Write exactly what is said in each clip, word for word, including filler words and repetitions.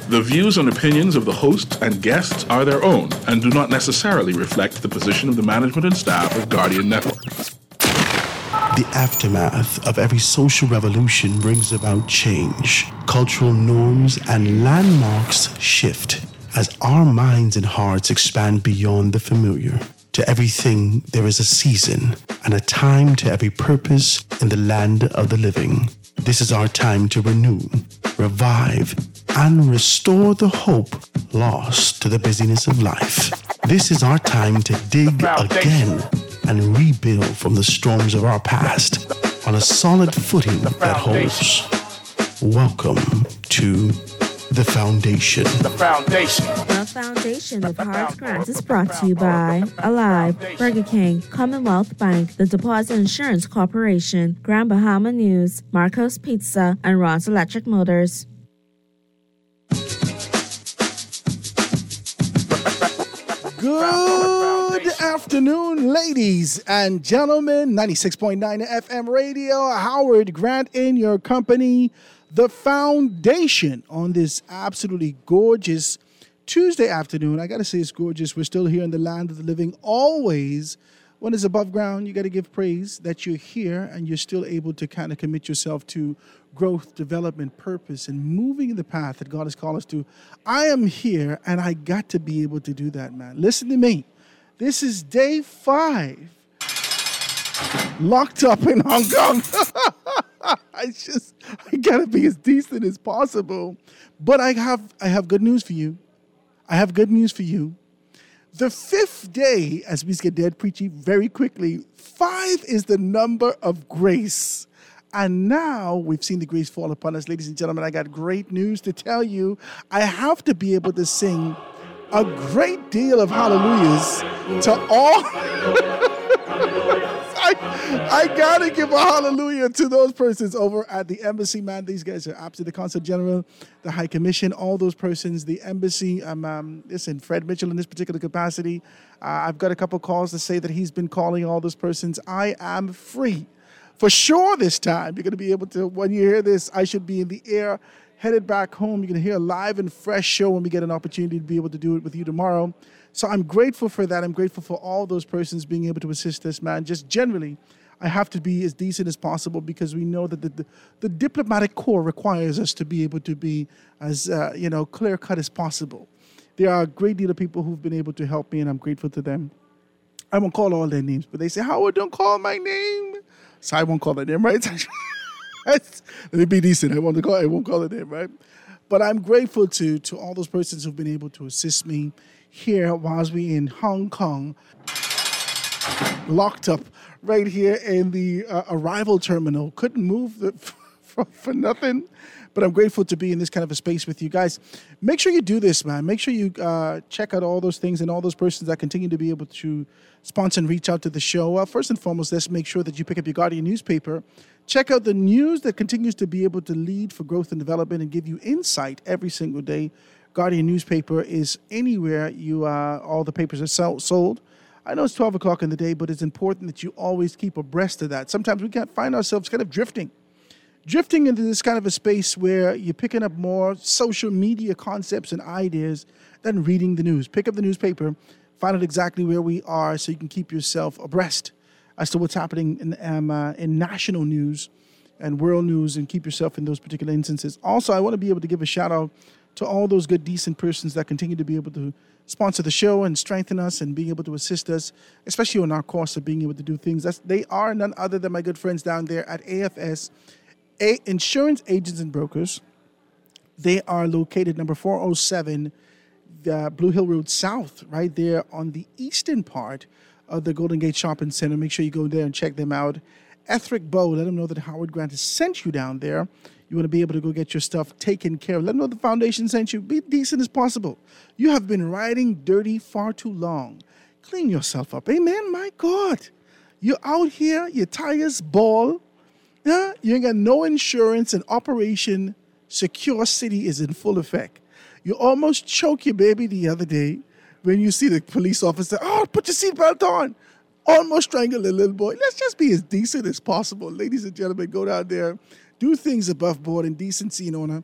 The views and opinions of the host and guests are their own and do not necessarily reflect the position of the management and staff of Guardian Network. The aftermath of every social revolution brings about change. Cultural norms and landmarks shift as our minds and hearts expand beyond the familiar. To everything, there is a season and a time to every purpose in the land of the living. This is our time to renew, revive, and restore the hope lost to the busyness of life. This is our time to dig again and rebuild from the storms of our past on a solid footing that holds. Welcome to The Foundation. The Foundation. The Foundation with Howard Grant is brought to you by Alive, Burger King, Commonwealth Bank, the Deposit Insurance Corporation, Grand Bahama News, Marco's Pizza, and Ron's Electric Motors. Good afternoon, ladies and gentlemen. ninety-six point nine F M radio. Howard Grant in your company. The Foundation on this absolutely gorgeous Tuesday afternoon. I got to say it's gorgeous. We're still here in the land of the living. Always, when it's above ground, you got to give praise that you're here and you're still able to kind of commit yourself to growth, development, purpose, and moving in the path that God has called us to. I am here and I got to be able to do that, man. Listen to me. This is day five. Locked up in Hong Kong. I just, I gotta be as decent as possible. But I have, I have good news for you. I have good news for you. The fifth day, as we get dead preaching very quickly, five is the number of grace. And now we've seen the grace fall upon us. Ladies and gentlemen, I got great news to tell you. I have to be able to sing a great deal of hallelujahs to all... I, I gotta give a hallelujah to those persons over at the embassy, man. These guys are absolutely the Consul General, the High Commission, all those persons, the embassy. Um, um, listen, Fred Mitchell in this particular capacity. Uh, I've got a couple calls to say that he's been calling all those persons. I am free. For sure this time, you're going to be able to, when you hear this, I should be in the air, headed back home. You're going to hear a live and fresh show when we get an opportunity to be able to do it with you tomorrow. So I'm grateful for that. I'm grateful for all those persons being able to assist us, man. Just generally, I have to be as decent as possible because we know that the, the, the diplomatic corps requires us to be able to be as, uh, you know, clear-cut as possible. There are a great deal of people who've been able to help me, and I'm grateful to them. I won't call all their names, but they say, Howard, don't call my name. So I won't call their name, right? Let me be decent. I won't call, I won't call their name, right? But I'm grateful to, to all those persons who've been able to assist me here whilst we in Hong Kong, locked up right here in the uh, arrival terminal. Couldn't move the, for, for nothing. But I'm grateful to be in this kind of a space with you guys. Make sure you do this, man. Make sure you uh, check out all those things and all those persons that continue to be able to sponsor and reach out to the show. Uh, first and foremost, let's make sure that you pick up your Guardian newspaper. Check out the news that continues to be able to lead for growth and development and give you insight every single day. Guardian newspaper is anywhere you uh, all the papers are sell- sold. I know it's twelve o'clock in the day, but it's important that you always keep abreast of that. Sometimes we can't find ourselves kind of drifting. Drifting into this kind of a space where you're picking up more social media concepts and ideas than reading the news. Pick up the newspaper, find out exactly where we are so you can keep yourself abreast as to what's happening in, um, uh, in national news and world news and keep yourself in those particular instances. Also, I want to be able to give a shout out to all those good, decent persons that continue to be able to sponsor the show and strengthen us and being able to assist us, especially on our course of being able to do things. That's, they are none other than my good friends down there at A F S, A- Insurance Agents and Brokers. They are located number four oh seven the Blue Hill Road South, right there on the eastern part of the Golden Gate Shopping Center. Make sure you go there and check them out. Ethric Bow, let them know that Howard Grant has sent you down there. You want to be able to go get your stuff taken care of. Let them know the foundation sent you. Be decent as possible. You have been riding dirty far too long. Clean yourself up. Amen, my God. You're out here, your tires ball. Yeah? You ain't got no insurance, and Operation Secure City is in full effect. You almost choke your baby the other day when you see the police officer, oh, put your seatbelt on. Almost strangle a little boy. Let's just be as decent as possible. Ladies and gentlemen, go down there. Do things above board and decency and honor.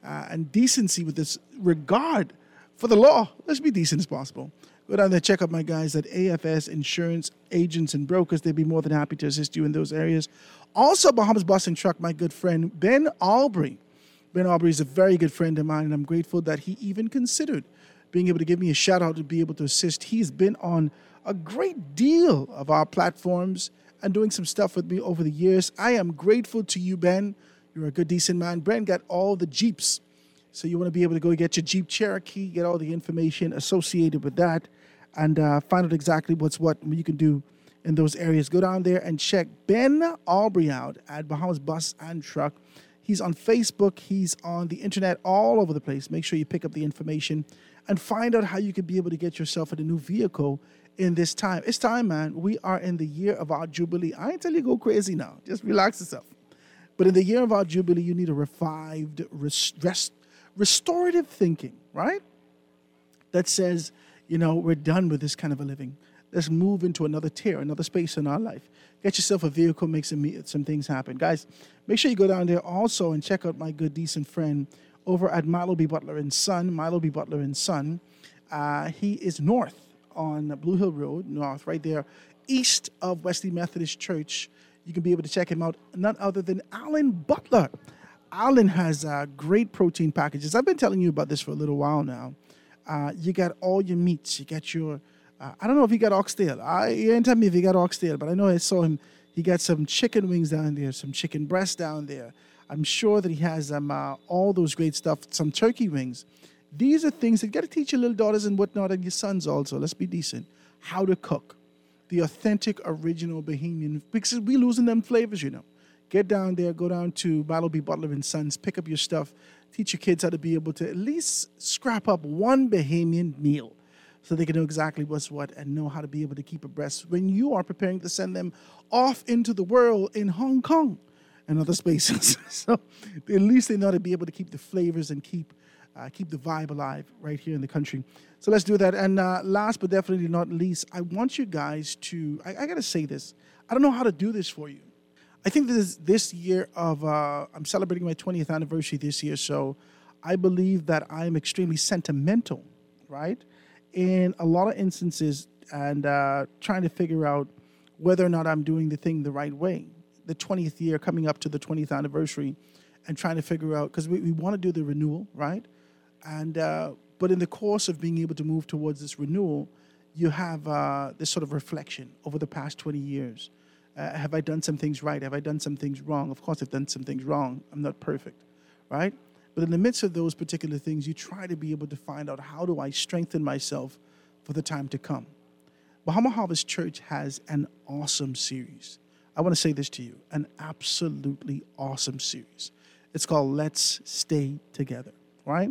uh, and decency, with this regard for the law. Let's be decent as possible. Go down there, check out my guys at A F S Insurance Agents and Brokers. They'd be more than happy to assist you in those areas. Also, Bahamas Bus and Truck, my good friend, Ben Aubrey. Ben Aubrey is a very good friend of mine, and I'm grateful that he even considered being able to give me a shout out to be able to assist. He's been on a great deal of our platforms and doing some stuff with me over the years. I am grateful to you, Ben. You're a good, decent man. Ben got all the Jeeps. So you want to be able to go get your Jeep Cherokee, get all the information associated with that, and uh, find out exactly what's what you can do in those areas. Go down there and check Ben Aubrey out at Bahamas Bus and Truck. He's on Facebook. He's on the internet all over the place. Make sure you pick up the information and find out how you can be able to get yourself in a new vehicle in this time. It's time, man. We are in the year of our Jubilee. I ain't tell you go crazy now. Just relax yourself. But in the year of our Jubilee, you need a revived, rest, rest, restorative thinking, right? That says, you know, we're done with this kind of a living. Let's move into another tier, another space in our life. Get yourself a vehicle, make some, some things happen. Guys, make sure you go down there also and check out my good, decent friend over at Milo B. Butler and Son. Milo B. Butler and Son. Uh, he is north on Blue Hill Road, north, right there, east of Wesley Methodist Church. You can be able to check him out, none other than Alan Butler. Alan has uh, great protein packages. I've been telling you about this for a little while now. Uh, you got all your meats. You got your... Uh, I don't know if he got oxtail. I, he didn't tell me if he got oxtail, but I know I saw him. He got some chicken wings down there, some chicken breast down there. I'm sure that he has um, uh, all those great stuff, some turkey wings. These are things that you got to teach your little daughters and whatnot, and your sons also. Let's be decent. How to cook the authentic, original Bahamian, because we're losing them flavors, you know. Get down there, go down to Milo B. Butler and Sons, pick up your stuff, teach your kids how to be able to at least scrap up one Bahamian meal, so they can know exactly what's what and know how to be able to keep abreast when you are preparing to send them off into the world in Hong Kong and other spaces. So at least they know how to be able to keep the flavors and keep uh, keep the vibe alive right here in the country. So let's do that. And uh, last but definitely not least, I want you guys to, I, I got to say this. I don't know how to do this for you. I think this this year of, uh, I'm celebrating my twentieth anniversary this year, so I believe that I'm extremely sentimental, right? In a lot of instances, and uh, trying to figure out whether or not I'm doing the thing the right way. The twentieth year, coming up to the twentieth anniversary, and trying to figure out, because we, we want to do the renewal, right? And uh, but in the course of being able to move towards this renewal, you have uh, this sort of reflection over the past twenty years. Uh, have I done some things right? Have I done some things wrong? Of course, I've done some things wrong. I'm not perfect, right? But in the midst of those particular things, you try to be able to find out, how do I strengthen myself for the time to come? Bahama Harvest Church has an awesome series. I want to say this to you, an absolutely awesome series. It's called Let's Stay Together, right?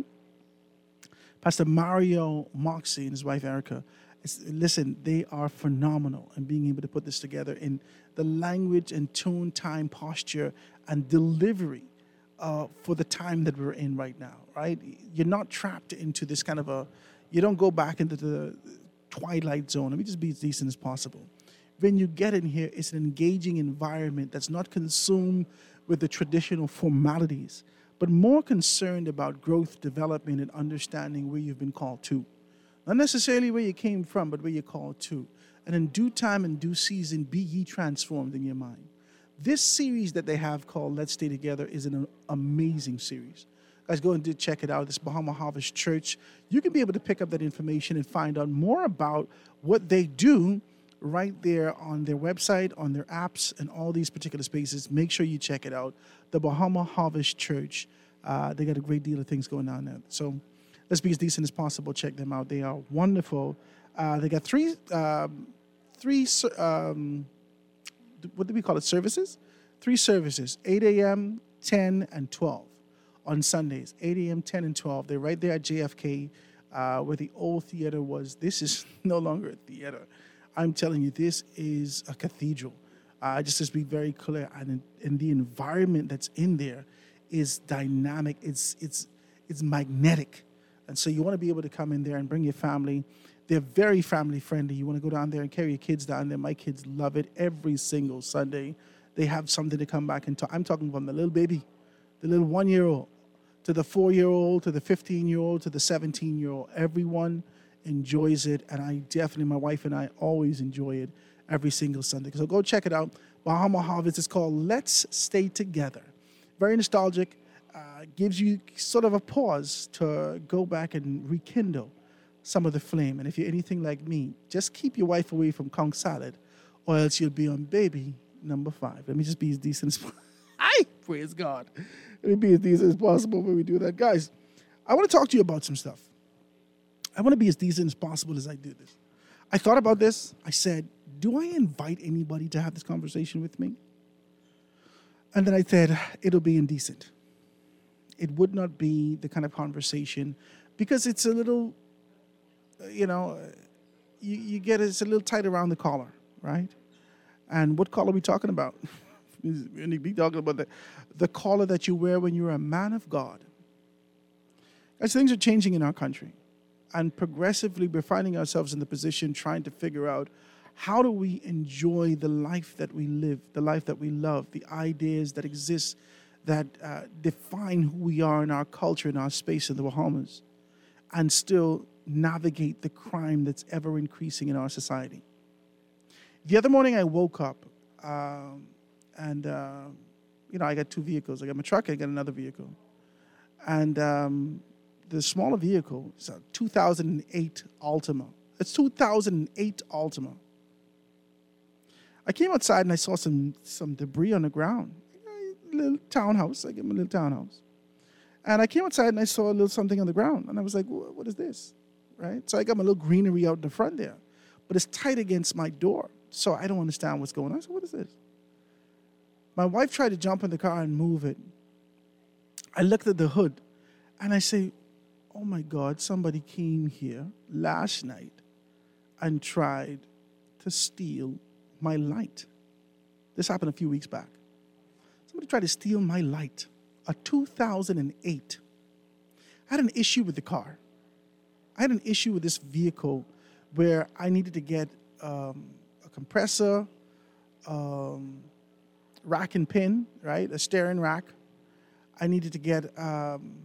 Pastor Mario Moxie and his wife Erica, it's, listen, they are phenomenal in being able to put this together in the language and tone, time, posture, and delivery uh, for the time that we're in right now, right? You're not trapped into this kind of a, you don't go back into the twilight zone. Let me just be as decent as possible. When you get in here, it's an engaging environment that's not consumed with the traditional formalities, but more concerned about growth, development, and understanding where you've been called to. Not necessarily where you came from, but where you're called to. And in due time and due season, be ye transformed in your mind. This series that they have called Let's Stay Together is an amazing series. Guys, go and check it out. It's Bahama Harvest Church. You can be able to pick up that information and find out more about what they do right there on their website, on their apps, and all these particular spaces. Make sure you check it out. The Bahama Harvest Church. Uh, they got a great deal of things going on there. So let's be as decent as possible. Check them out. They are wonderful. Uh, they got three, um, three, um, what do we call it, services? Three services, eight a.m., ten, and twelve on Sundays, eight a.m., ten, and twelve. They're right there at J F K uh, where the old theater was. This is no longer a theater. I'm telling you, this is a cathedral. Uh, just to be very clear, and, and the environment that's in there is dynamic. It's it's it's magnetic. And so you want to be able to come in there and bring your family. They're very family friendly. You want to go down there and carry your kids down there. My kids love it every single Sunday. They have something to come back and talk. I'm talking from the little baby, the little one-year-old, to the four-year-old, to the fifteen-year-old, to the seventeen-year-old. Everyone enjoys it, and I definitely, my wife and I always enjoy it every single Sunday. So go check it out. Bahama Harvest is called Let's Stay Together. Very nostalgic. Uh, gives you sort of a pause to go back and rekindle some of the flame. And if you're anything like me, just keep your wife away from conch salad, or else you'll be on baby number five. Let me just be as decent as possible. I praise God. Let me be as decent as possible when we do that. Guys, I want to talk to you about some stuff. I want to be as decent as possible as I do this. I thought about this. I said, do I invite anybody to have this conversation with me? And then I said, it'll be indecent. It would not be the kind of conversation, because it's a little, you know, you, you get it's a little tight around the collar, right? And what collar are we talking about? We're be talking about the, the collar that you wear when you're a man of God. As things are changing in our country, and progressively we're finding ourselves in the position trying to figure out, how do we enjoy the life that we live, the life that we love, the ideas that exist that uh, define who we are in our culture, in our space in the Bahamas, and still navigate the crime that's ever increasing in our society. The other morning I woke up, um, and, uh, you know, I got two vehicles. I got my truck, I got another vehicle. And um, the smaller vehicle is a two thousand eight Altima. It's two thousand eight Altima. I came outside and I saw some, some debris on the ground. A little townhouse. I gave him a little townhouse. And I came outside and I saw a little something on the ground. And I was like, what is this? Right? So I got my little greenery out in the front there. But it's tight against my door. So I don't understand what's going on. I said, what is this? My wife tried to jump in the car and move it. I looked at the hood and I say, oh my God, somebody came here last night and tried to steal my light. This happened a few weeks back. Somebody tried to steal my light, a two thousand eight. I had an issue with the car. I had an issue with this vehicle where I needed to get um, a compressor, um, rack and pin, right? A steering rack. I needed to get um,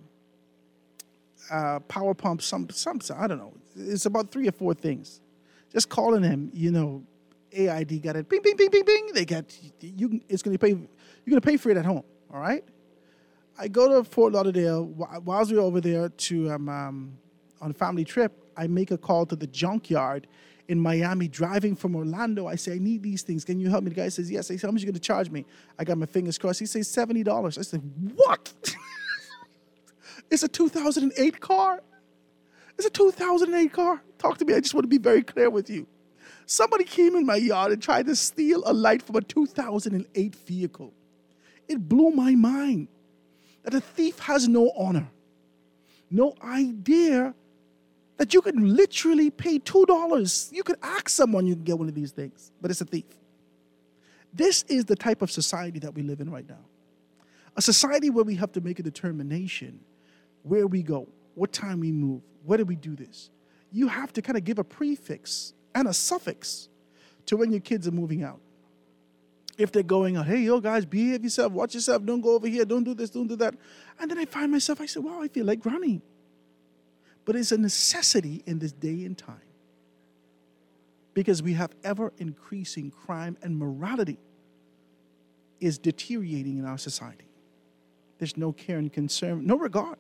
a power pump, some, some, I don't know. It's about three or four things. Just calling them, you know, A I D got it, bing, bing, bing, bing, bing. They got, you, it's going to pay, you're going to pay for it at home, all right? I go to Fort Lauderdale. Whilst we were over there to um, um, on a family trip, I make a call to the junkyard in Miami, driving from Orlando. I say, I need these things. Can you help me? The guy says, yes. I say, how much are you going to charge me? I got my fingers crossed. He says, seventy dollars. I said, what? It's a two thousand eight car? It's a two thousand eight car? Talk to me. I just want to be very clear with you. Somebody came in my yard and tried to steal a light from a two thousand eight vehicle. It blew my mind that a thief has no honor, no idea that you can literally pay two dollars. You could ask someone you can get one of these things, but it's a thief. This is the type of society that we live in right now. A society where we have to make a determination where we go, what time we move, where do we do this. You have to kind of give a prefix and a suffix to when your kids are moving out. If they're going out, hey, yo, guys, behave yourself, watch yourself, don't go over here, don't do this, don't do that. And then I find myself, I say, wow, I feel like Granny. But it's a necessity in this day and time because we have ever-increasing crime and morality is deteriorating in our society. There's no care and concern, no regard.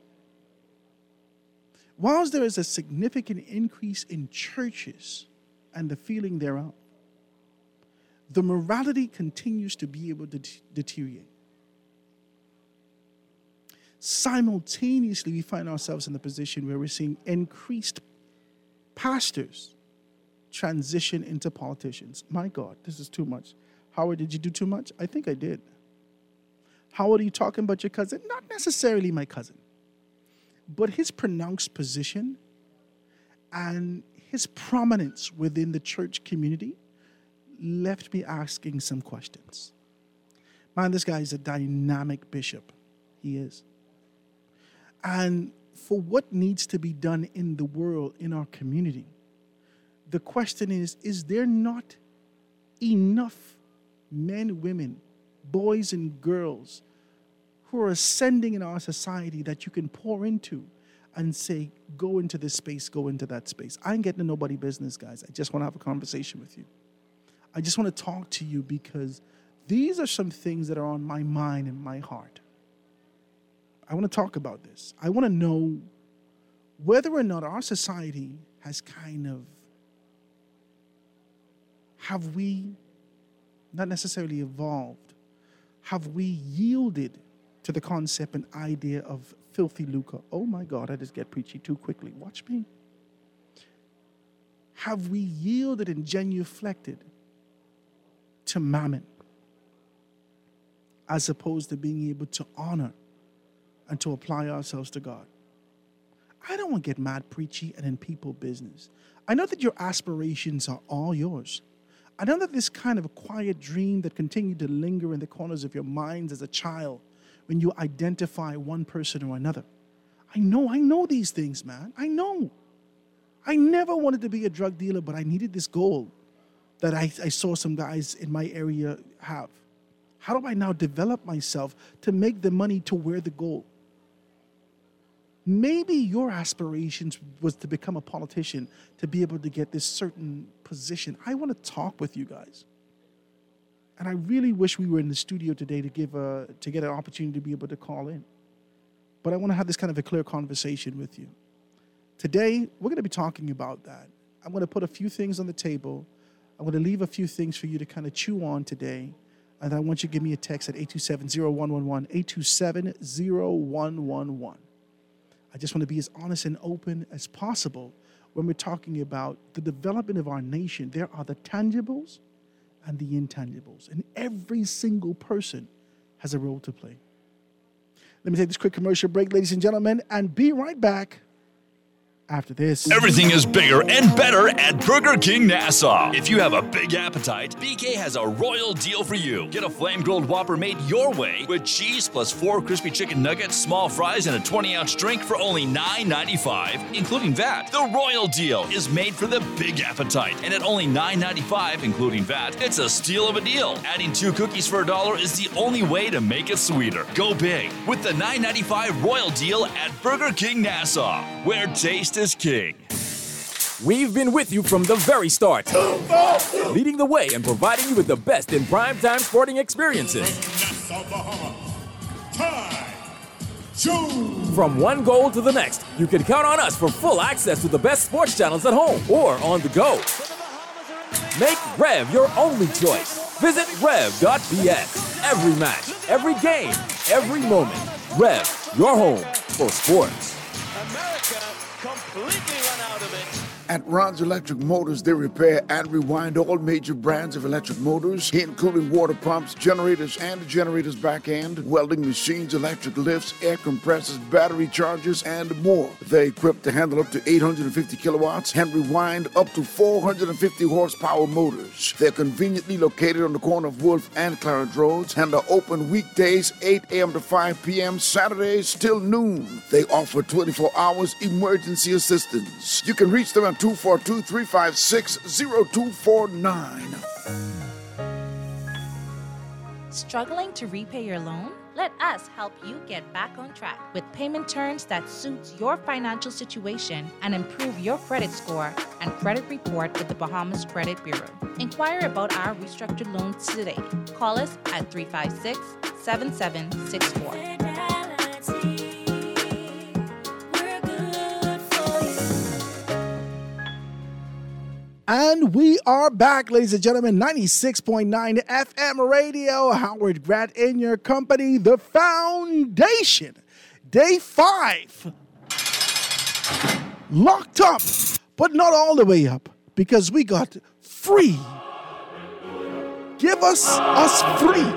Whilst there is a significant increase in churches and the feeling thereof, the morality continues to be able to de- deteriorate. Simultaneously, we find ourselves in the position where we're seeing increased pastors transition into politicians. My God, this is too much. Howard, did you do too much? I think I did. Howard, are you talking about your cousin? Not necessarily my cousin, but his pronounced position and his prominence within the church community left me asking some questions. Man, this guy is a dynamic bishop. He is. And for what needs to be done in the world, in our community, the question is, is there not enough men, women, boys and girls who are ascending in our society that you can pour into and say, go into this space, go into that space. I ain't getting to nobody business, guys. I just want to have a conversation with you. I just want to talk to you because these are some things that are on my mind and my heart. I want to talk about this. I want to know whether or not our society has kind of, have we not necessarily evolved? Have we yielded to the concept and idea of filthy lucre? Oh my God, I just get preachy too quickly. Watch me. Have we yielded and genuflected to mammon as opposed to being able to honor and to apply ourselves to God? I don't want to get mad preachy and in people business. I know that your aspirations are all yours. I know that this kind of a quiet dream that continued to linger in the corners of your minds as a child when you identify one person or another. I know, I know these things, man. I know. I never wanted to be a drug dealer, but I needed this goal that I, I saw some guys in my area have. How do I now develop myself to make the money to wear the gold? Maybe your aspirations was to become a politician, to be able to get this certain position. I want to talk with you guys. And I really wish we were in the studio today to give a, to get an opportunity to be able to call in. But I want to have this kind of a clear conversation with you. Today, we're going to be talking about that. I'm going to put a few things on the table. I'm going to leave a few things for you to kind of chew on today. And I want you to give me a text at eight two seven, zero one one one, eight two seven, zero one one one. I just want to be as honest and open as possible when we're talking about the development of our nation. There are the tangibles and the intangibles, and every single person has a role to play. Let me take this quick commercial break, ladies and gentlemen, and be right back after this. Everything is bigger and better at Burger King Nassau. If you have a big appetite, B K has a royal deal for you. Get a flame-grilled Whopper made your way with cheese plus four crispy chicken nuggets, small fries, and a twenty-ounce drink for only nine ninety-five, including V A T. The royal deal is made for the big appetite, and at only nine ninety-five, including V A T, it's a steal of a deal. Adding two cookies for a dollar is the only way to make it sweeter. Go big with the nine ninety-five royal deal at Burger King Nassau, where taste is king. We've been with you from the very start, leading the way and providing you with the best in primetime sporting experiences. From one goal to the next, you can count on us for full access to the best sports channels at home or on the go. Make Rev your only choice. Visit rev dot b s. Every match, every game, every moment. Rev, your home for sports. America completely run out of it. At Ron's Electric Motors, they repair and rewind all major brands of electric motors, including water pumps, generators, and the generator's back end, welding machines, electric lifts, air compressors, battery chargers, and more. They're equipped to handle up to eight hundred fifty kilowatts and rewind up to four hundred fifty horsepower motors. They're conveniently located on the corner of Wolf and Clarence Roads and are open weekdays eight a.m. to five p.m., Saturdays till noon. They offer twenty-four hours emergency assistance. You can reach them at two four two, three five six, zero two four nine. Struggling to repay your loan? Let us help you get back on track with payment terms that suits your financial situation and improve your credit score and credit report with the Bahamas Credit Bureau. Inquire about our restructured loans today. Call us at three five six, seven seven six four. And we are back, ladies and gentlemen, ninety-six point nine F M radio. Howard Grant in your company, the foundation. Day five. Locked up, but not all the way up, because we got free. Give us us free.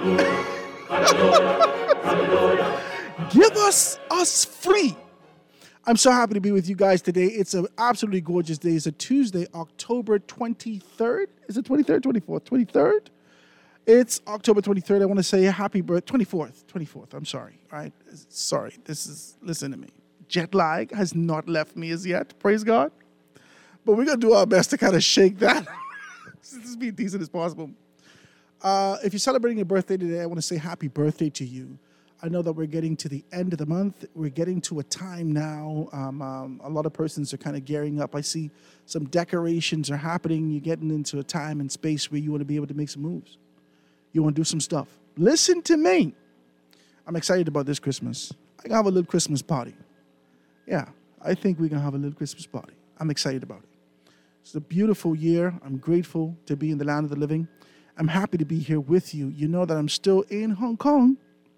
Give us us free. I'm so happy to be with you guys today. It's an absolutely gorgeous day. It's a Tuesday, October twenty-third. Is it twenty-third, twenty-fourth? twenty-third? It's October twenty-third. I want to say happy birthday. twenty-fourth. twenty-fourth. I'm sorry. All right. Sorry. This is, listen to me. Jet lag has not left me as yet. Praise God. But we're going to do our best to kind of shake that. Let's be decent as possible. Uh, if you're celebrating your birthday today, I want to say happy birthday to you. I know that we're getting to the end of the month. We're getting to a time now. Um, um, a lot of persons are kind of gearing up. I see some decorations are happening. You're getting into a time and space where you want to be able to make some moves. You want to do some stuff. Listen to me. I'm excited about this Christmas. I can have a little Christmas party. Yeah, I think we can have a little Christmas party. I'm excited about it. It's a beautiful year. I'm grateful to be in the land of the living. I'm happy to be here with you. You know that I'm still in Hong Kong.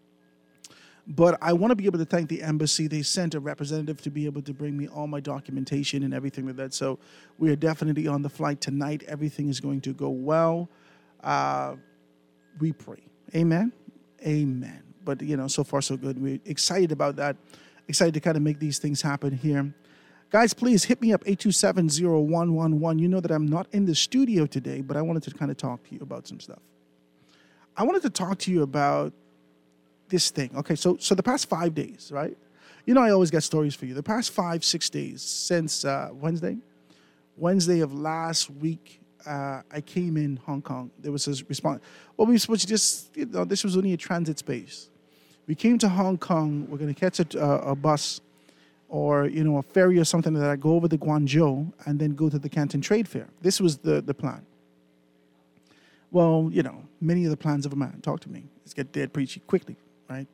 But I want to be able to thank the embassy. They sent a representative to be able to bring me all my documentation and everything like that. So we are definitely on the flight tonight. Everything is going to go well. Uh, we pray. Amen. Amen. But, you know, so far so good. We're excited about that. Excited to kind of make these things happen here. Guys, please hit me up, eight two seven, zero one one one. You know that I'm not in the studio today, but I wanted to kind of talk to you about some stuff. I wanted to talk to you about this thing. Okay, so so the past five days, right? You know, I always got stories for you. The past five, six days since uh, Wednesday, Wednesday of last week, uh, I came in Hong Kong. There was a response. Well, we were supposed to just, you know, this was only a transit space. We came to Hong Kong. We're going to catch a, uh, a bus or, you know, a ferry or something like that. Go over the Guangzhou and then go to the Canton Trade Fair. This was the, the plan. Well, you know, many of the plans of a man. Talk to me. Let's get dead pretty quickly, right?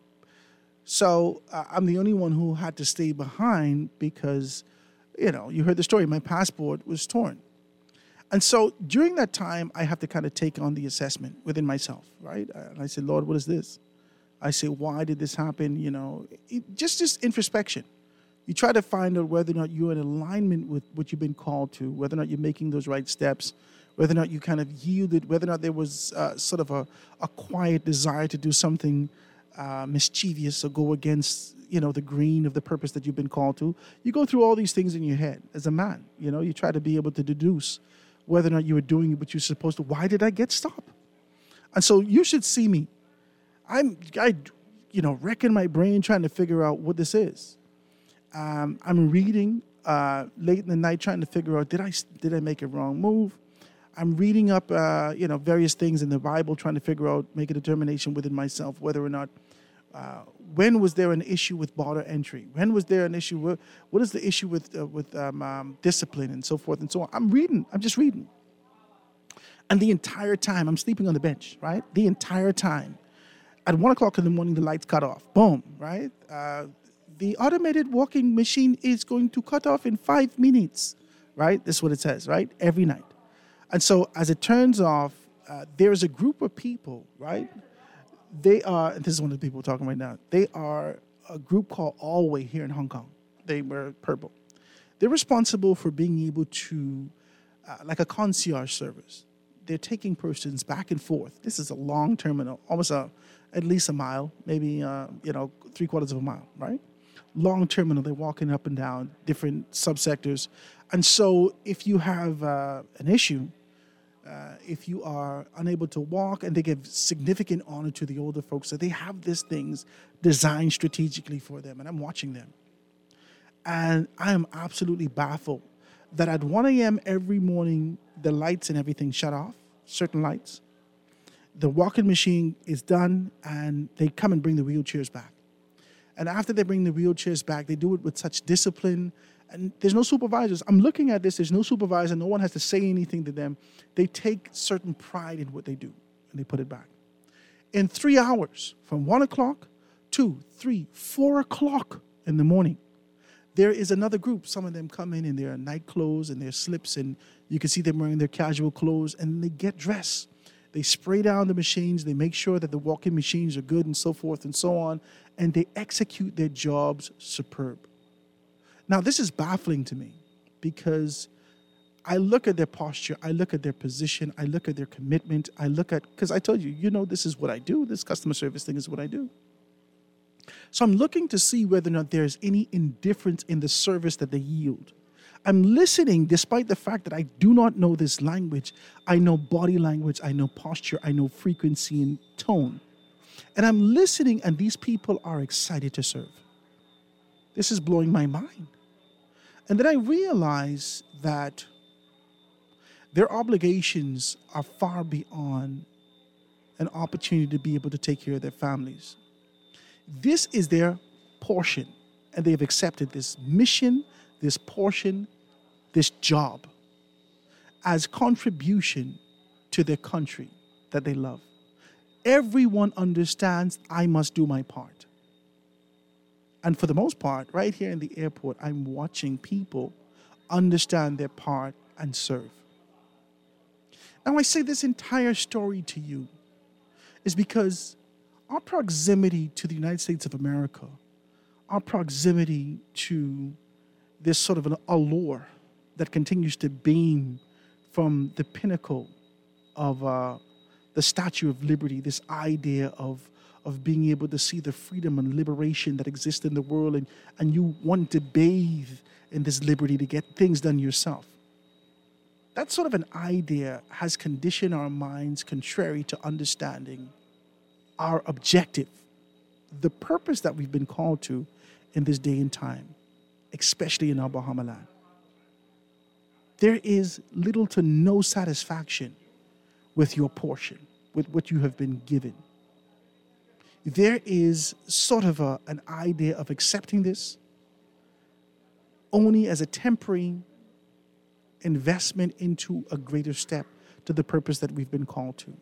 So uh, I'm the only one who had to stay behind because, you know, you heard the story. My passport was torn. And so during that time, I have to kind of take on the assessment within myself, right? And I said, Lord, what is this? I say, why did this happen? You know, it, just just introspection. You try to find out whether or not you're in alignment with what you've been called to, whether or not you're making those right steps, whether or not you kind of yielded, whether or not there was uh, sort of a, a quiet desire to do something uh, mischievous or go against, you know, the grain of the purpose that you've been called to. You go through all these things in your head as a man. You know, you try to be able to deduce whether or not you were doing what you're supposed to. Why did I get stopped? And so you should see me. I'm, I, you know, wrecking my brain trying to figure out what this is. Um, I'm reading uh, late in the night trying to figure out, did I did I make a wrong move? I'm reading up, uh, you know, various things in the Bible, trying to figure out, make a determination within myself whether or not, uh, when was there an issue with border entry? When was there an issue with, what is the issue with uh, with um, um, discipline and so forth and so on? I'm reading. I'm just reading. And the entire time, I'm sleeping on the bench, right? The entire time. At one o'clock in the morning, the lights cut off. Boom, right? Uh, the automated walking machine is going to cut off in five minutes, right? This is what it says, right? Every night. And so as it turns off, uh, there's a group of people, right? They are, and this is one of the people we're talking right now, they are a group called Alway here in Hong Kong. They wear purple. They're responsible for being able to, uh, like a concierge service. They're taking persons back and forth. This is a long terminal, almost a, at least a mile, maybe, uh, you know, three quarters of a mile, right? Long terminal, they're walking up and down different subsectors. And so if you have uh, an issue, uh, if you are unable to walk, and they give significant honor to the older folks, so they have these things designed strategically for them, and I'm watching them. And I am absolutely baffled that at one a.m. every morning, the lights and everything shut off, certain lights. The walking machine is done, and they come and bring the wheelchairs back. And after they bring the wheelchairs back, they do it with such discipline, and there's no supervisors. I'm looking at this, there's no supervisor, no one has to say anything to them. They take certain pride in what they do, and they put it back. In three hours, from one o'clock, two, three, four o'clock in the morning, there is another group. Some of them come in in their night clothes and their slips, and you can see them wearing their casual clothes, and they get dressed. They spray down the machines. They make sure that the walking machines are good and so forth and so on, and they execute their jobs superb. Now, this is baffling to me because I look at their posture, I look at their position, I look at their commitment, I look at, because I told you, you know, this is what I do. This customer service thing is what I do. So I'm looking to see whether or not there's any indifference in the service that they yield. I'm listening despite the fact that I do not know this language. I know body language, I know posture, I know frequency and tone. And I'm listening, and these people are excited to serve. This is blowing my mind. And then I realize that their obligations are far beyond an opportunity to be able to take care of their families. This is their portion, and they've accepted this mission, this portion, this job as contribution to their country that they love. Everyone understands I must do my part. And for the most part, right here in the airport, I'm watching people understand their part and serve. Now, I say this entire story to you is because our proximity to the United States of America, our proximity to this sort of an allure that continues to beam from the pinnacle of uh, the Statue of Liberty, this idea of, of being able to see the freedom and liberation that exists in the world, and, and you want to bathe in this liberty to get things done yourself. That sort of an idea has conditioned our minds contrary to understanding our objective, the purpose that we've been called to in this day and time, especially in our Bahama land. There is little to no satisfaction with your portion, with what you have been given. There is sort of a, an idea of accepting this only as a temporary investment into a greater step to the purpose that we've been called to.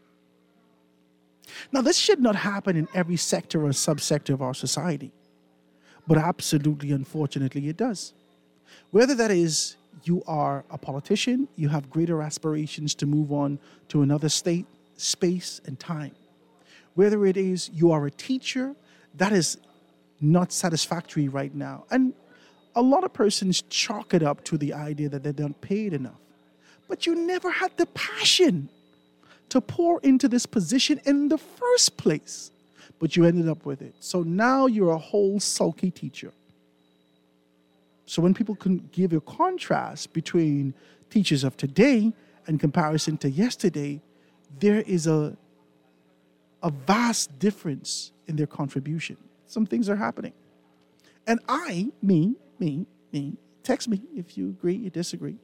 Now, this should not happen in every sector or subsector of our society, but absolutely, unfortunately, it does. Whether that is you are a politician, you have greater aspirations to move on to another state, space, and time. Whether it is you are a teacher, that is not satisfactory right now. And a lot of persons chalk it up to the idea that they're not paid enough. But you never had the passion to pour into this position in the first place. But you ended up with it. So now you're a whole sulky teacher. So when people can give a contrast between teachers of today in comparison to yesterday, there is a, a vast difference in their contribution. Some things are happening. And I, me, me, me, text me if you agree, you disagree.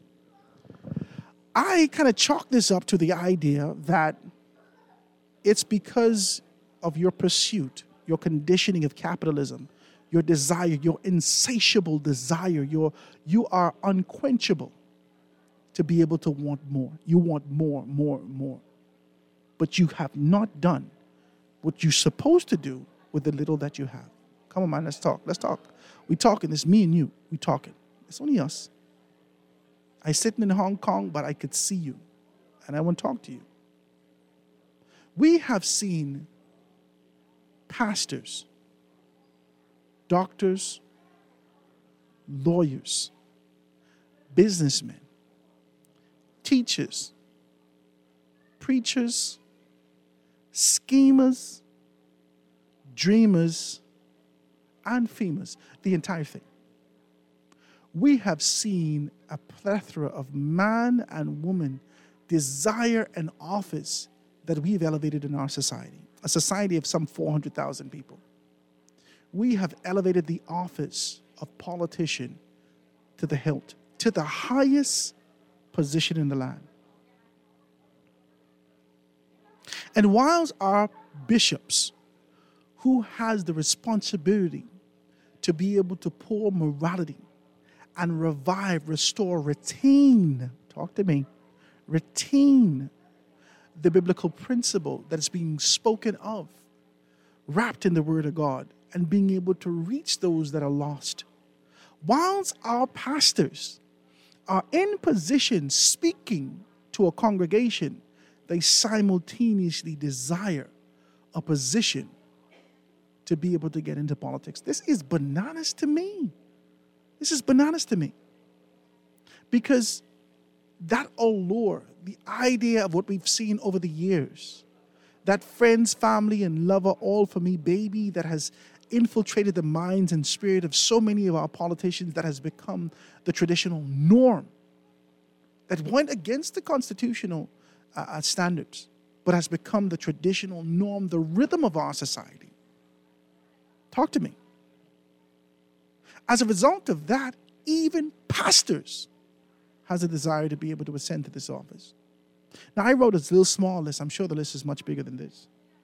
I kind of chalk this up to the idea that it's because of your pursuit, your conditioning of capitalism, your desire, your insatiable desire, your, you are unquenchable to be able to want more. You want more, more, more. But you have not done what you're supposed to do with the little that you have. Come on, man, let's talk. Let's talk. We talking. It's me and you. We talking. It's only us. I sitting in Hong Kong, but I could see you, and I want to talk to you. We have seen pastors, doctors, lawyers, businessmen, teachers, preachers, schemers, dreamers, and femurs, the entire thing. We have seen a plethora of man and woman desire an office that we've elevated in our society, a society of some four hundred thousand people. We have elevated the office of politician to the hilt, to the highest position in the land. And whilst our bishops, who has the responsibility to be able to pour morality and revive, restore, retain, talk to me, retain the biblical principle that is being spoken of, wrapped in the Word of God, and being able to reach those that are lost. Whilst our pastors are in position speaking to a congregation, they simultaneously desire a position to be able to get into politics. This is bananas to me. This is bananas to me. Because that allure, the idea of what we've seen over the years, that friends, family, and lover, all for me, baby, that has infiltrated the minds and spirit of so many of our politicians, that has become the traditional norm, that went against the constitutional uh, standards, but has become the traditional norm, the rhythm of our society. Talk to me. As a result of that, even pastors has a desire to be able to ascend to this office. Now, I wrote a little small list. I'm sure the list is much bigger than this.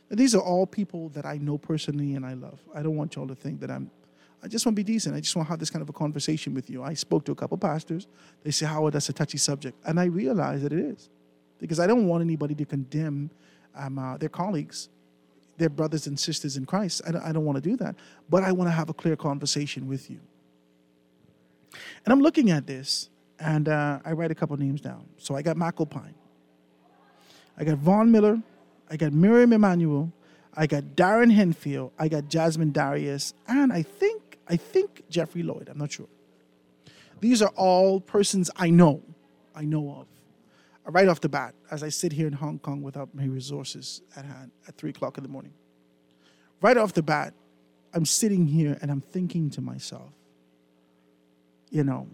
And these are all people that I know personally and I love. I don't want y'all to think that I'm, I just want to be decent. I just want to have this kind of a conversation with you. I spoke to a couple pastors. They say, Howard, that's a touchy subject. And I realize that it is. Because I don't want anybody to condemn um, uh, their colleagues, their brothers and sisters in Christ. I don't, I don't want to do that. But I want to have a clear conversation with you. And I'm looking at this, and uh, I write a couple names down. So I got Mac Alpine. I got Vaughn Miller. I got Miriam Emanuel. I got Darren Henfield. I got Jasmine Darius. And I think, I think Jeffrey Lloyd. I'm not sure. These are all persons I know. I know of. Right off the bat, as I sit here in Hong Kong without my resources at hand at three o'clock in the morning. Right off the bat, I'm sitting here and I'm thinking to myself, you know,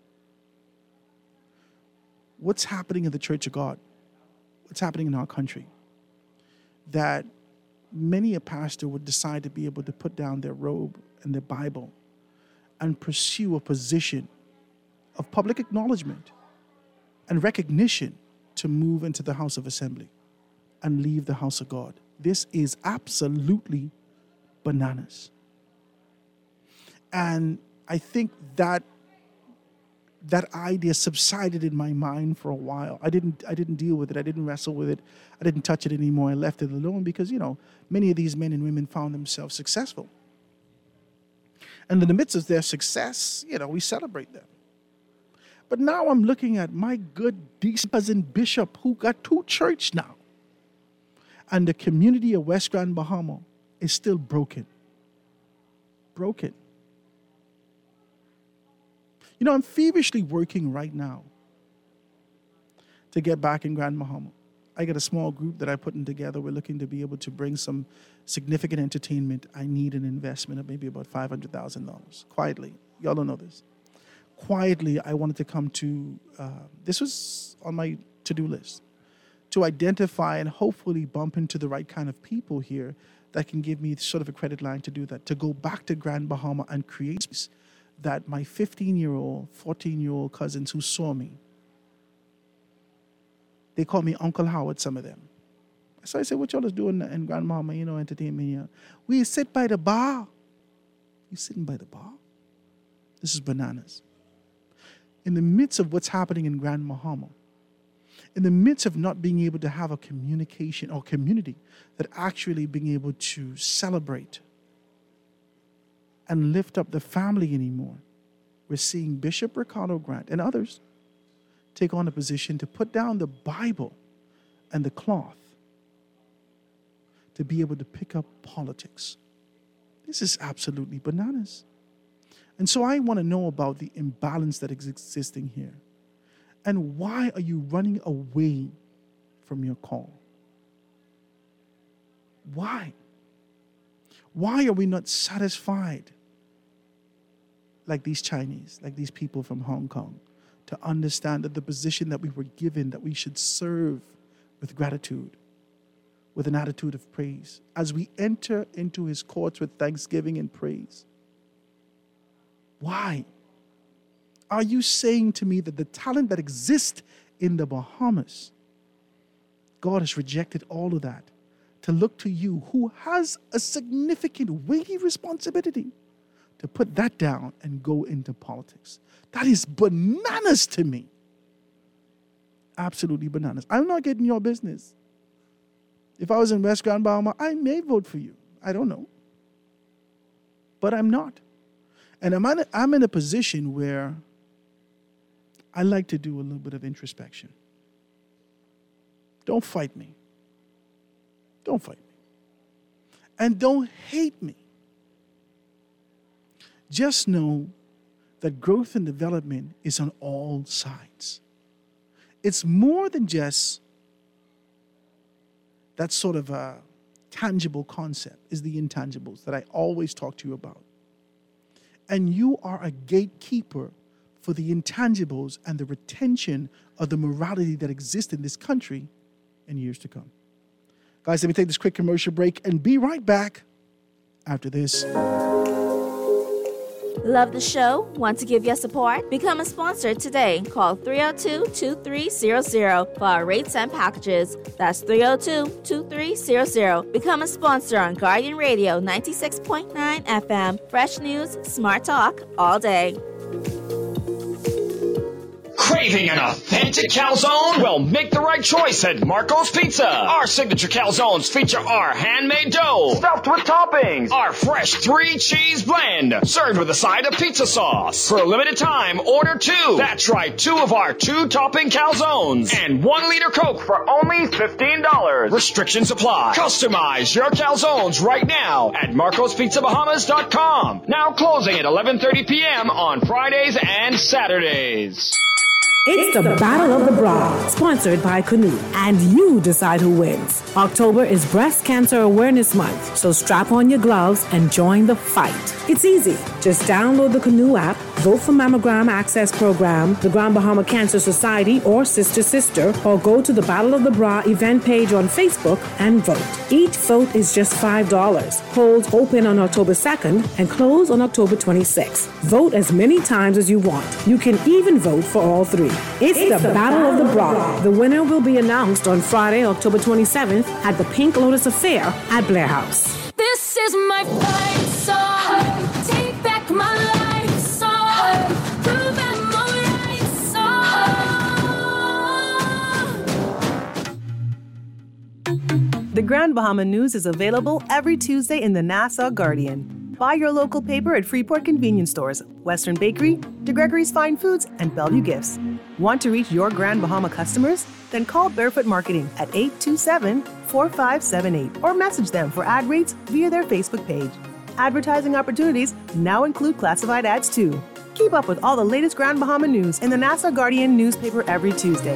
what's happening in the Church of God? What's happening in our country? That many a pastor would decide to be able to put down their robe and their Bible and pursue a position of public acknowledgement and recognition to move into the house of assembly and leave the house of God. This is absolutely bananas. And I think that that idea subsided in my mind for a while. I didn't I didn't deal with it. I didn't wrestle with it. I didn't touch it anymore. I left it alone because, you know, many of these men and women found themselves successful. And in the midst of their success, you know, we celebrate them. But now I'm looking at my good, decent cousin Bishop who got two churches now. And the community of West Grand Bahama is still broken. Broken. You know, I'm feverishly working right now to get back in Grand Bahama. I got a small group that I'm putting together. We're looking to be able to bring some significant entertainment. I need an investment of maybe about five hundred thousand dollars. Quietly. Y'all don't know this. Quietly, I wanted to come to, uh, this was on my to-do list, to identify and hopefully bump into the right kind of people here that can give me sort of a credit line to do that, to go back to Grand Bahama and create that my fifteen-year-old, fourteen-year-old cousins who saw me, they call me Uncle Howard, some of them. So I said, what y'all is doing in Grand Bahama, you know, entertainment here? We sit by the bar. You sitting by the bar? This is bananas. In the midst of what's happening in Grand Bahama, in the midst of not being able to have a communication or community that actually being able to celebrate and lift up the family anymore, we're seeing Bishop Ricardo Grant and others take on a position to put down the Bible and the cloth to be able to pick up politics. This is absolutely bananas. And so I want to know about the imbalance that is existing here. And why are you running away from your call? Why? Why are we not satisfied like these Chinese, like these people from Hong Kong, to understand that the position that we were given, that we should serve with gratitude, with an attitude of praise, as we enter into his courts with thanksgiving and praise? Why? Are you saying to me that the talent that exists in the Bahamas, God has rejected all of that to look to you, who has a significant, weighty responsibility, to put that down and go into politics? That is bananas to me. Absolutely bananas. I'm not getting your business. If I was in West Grand Bahama, I may vote for you. I don't know. But I'm not. And I'm, a, I'm in a position where I like to do a little bit of introspection. Don't fight me. Don't fight me. And don't hate me. Just know that growth and development is on all sides. It's more than just that sort of a tangible concept, is the intangibles that I always talk to you about. And you are a gatekeeper for the intangibles and the retention of the morality that exists in this country in years to come. Guys, let me take this quick commercial break and be right back after this. Love the show? Want to give your support? Become a sponsor today. Call three oh two, two three zero zero for our rates and packages. That's three oh two, two three zero zero. Become a sponsor on Guardian Radio ninety-six point nine F M. Fresh news, smart talk, all day. Craving an authentic calzone? Well, make the right choice at Marco's Pizza. Our signature calzones feature our handmade dough, stuffed with toppings, our fresh three-cheese blend, served with a side of pizza sauce. For a limited time, order two. That's right, two of our two-topping calzones. And one liter Coke for only fifteen dollars. Restrictions apply. Customize your calzones right now at marcos pizza bahamas dot com. Now closing at eleven thirty p.m. on Fridays and Saturdays. It's the Battle of the Bra, sponsored by Canoe, and you decide who wins. October is Breast Cancer Awareness Month, so strap on your gloves and join the fight. It's easy. Just download the Canoe app, vote for Mammogram Access Program, the Grand Bahama Cancer Society, or Sister Sister, or go to the Battle of the Bra event page on Facebook and vote. Each vote is just five dollars. Polls open on October second and close on October twenty-sixth. Vote as many times as you want. You can even vote for all three. It's, it's the, the Battle of the Bra. The winner will be announced on Friday, October twenty-seventh at the Pink Lotus Affair at Blair House. This is my fight song. Take back my life song. Prove I'm alright song. The Grand Bahama News is available every Tuesday in the Nassau Guardian. Buy your local paper at Freeport Convenience Stores, Western Bakery, DeGregory's Fine Foods, and Bellevue Gifts. Want to reach your Grand Bahama customers? Then call Barefoot Marketing at eight two seven, four five seven eight or message them for ad rates via their Facebook page. Advertising opportunities now include classified ads too. Keep up with all the latest Grand Bahama news in the Nassau Guardian newspaper every Tuesday.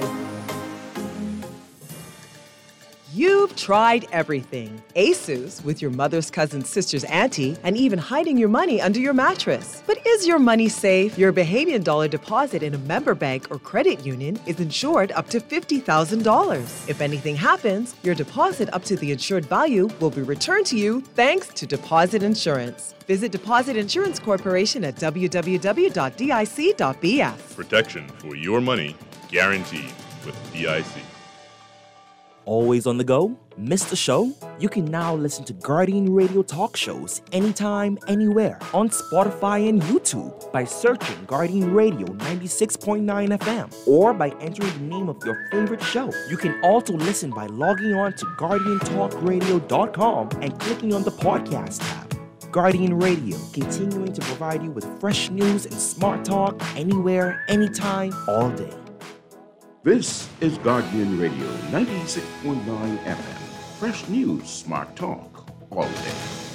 You've tried everything. ASUS with your mother's cousin's sister's auntie, and even hiding your money under your mattress. But is your money safe? Your Bahamian dollar deposit in a member bank or credit union is insured up to fifty thousand dollars. If anything happens, your deposit up to the insured value will be returned to you thanks to Deposit Insurance. Visit Deposit Insurance Corporation at w w w dot d i c dot b f. Protection for your money guaranteed with D I C. Always on the go? Missed the show? You can now listen to Guardian Radio talk shows anytime, anywhere on Spotify and YouTube by searching Guardian Radio ninety-six point nine F M or by entering the name of your favorite show. You can also listen by logging on to guardian talk radio dot com and clicking on the podcast tab. Guardian Radio, continuing to provide you with fresh news and smart talk anywhere, anytime, all day. This is Guardian Radio ninety-six point nine F M. Fresh news, smart talk, all day.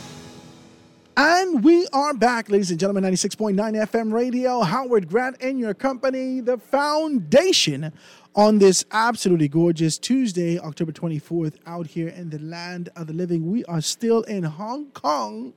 And we are back, ladies and gentlemen, ninety-six point nine F M radio. Howard Grant in your company, the foundation on this absolutely gorgeous Tuesday, October twenty-fourth, out here in the land of the living. We are still in Hong Kong,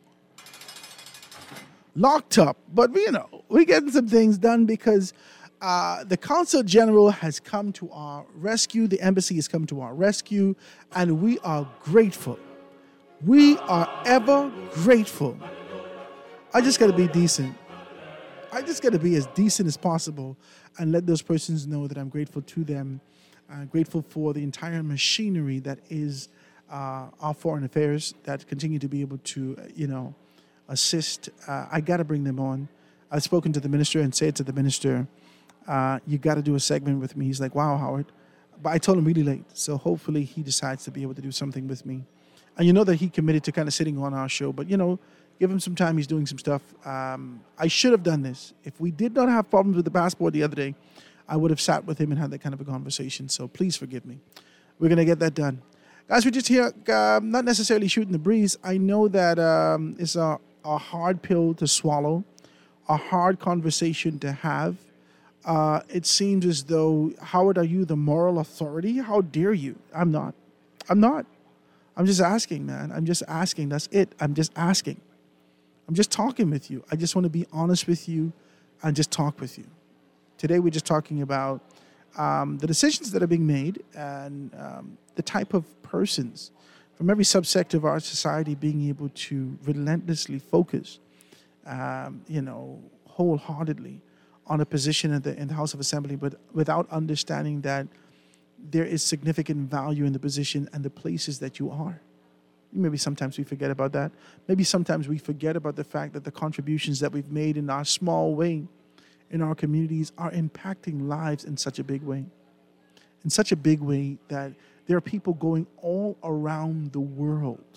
locked up, but you know, we're getting some things done because Uh, the Consul General has come to our rescue. The embassy has come to our rescue, and we are grateful. We are ever grateful. I just got to be decent. I just got to be as decent as possible and let those persons know that I'm grateful to them. I'm grateful for the entire machinery that is uh, our foreign affairs that continue to be able to, you know, assist. Uh, I got to bring them on. I've spoken to the minister and said to the minister, Uh, you got to do a segment with me. He's like, wow, Howard. But I told him really late. So hopefully he decides to be able to do something with me. And you know that he committed to kind of sitting on our show. But, you know, give him some time. He's doing some stuff. Um, I should have done this. If we did not have problems with the passport the other day, I would have sat with him and had that kind of a conversation. So please forgive me. We're going to get that done. Guys, we're just here, uh, not necessarily shooting the breeze. I know that um, it's a, a hard pill to swallow, a hard conversation to have. Uh, it seems as though, Howard, are you the moral authority? How dare you? I'm not. I'm not. I'm just asking, man. I'm just asking. That's it. I'm just asking. I'm just talking with you. I just want to be honest with you and just talk with you. Today, we're just talking about um, the decisions that are being made and um, the type of persons from every subsector of our society being able to relentlessly focus um, you know, wholeheartedly on a position in the, in the House of Assembly, but without understanding that there is significant value in the position and the places that you are. Maybe sometimes we forget about that. Maybe sometimes we forget about the fact that the contributions that we've made in our small way in our communities are impacting lives in such a big way. In such a big way that there are people going all around the world,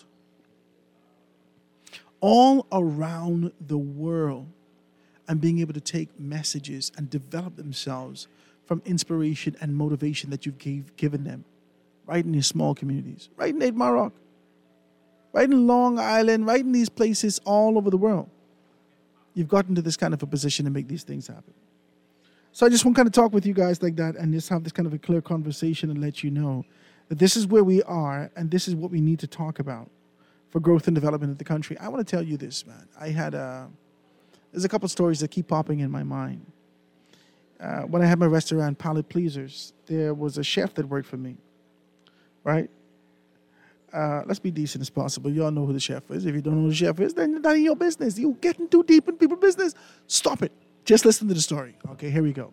all around the world, and being able to take messages and develop themselves from inspiration and motivation that you've gave, given them, right in your small communities, right in Eight Mile Rock, right in Long Island, right in these places all over the world. You've gotten to this kind of a position to make these things happen. So I just want to kind of talk with you guys like that and just have this kind of a clear conversation and let you know that this is where we are and this is what we need to talk about for growth and development of the country. I want to tell you this, man. I had a, there's a couple stories that keep popping in my mind. Uh, when I had my restaurant, Palate Pleasers, there was a chef that worked for me, right? Uh, let's be decent as possible. You all know who the chef is. If you don't know who the chef is, then none of your business. You're getting too deep in people's business. Stop it. Just listen to the story. Okay, here we go.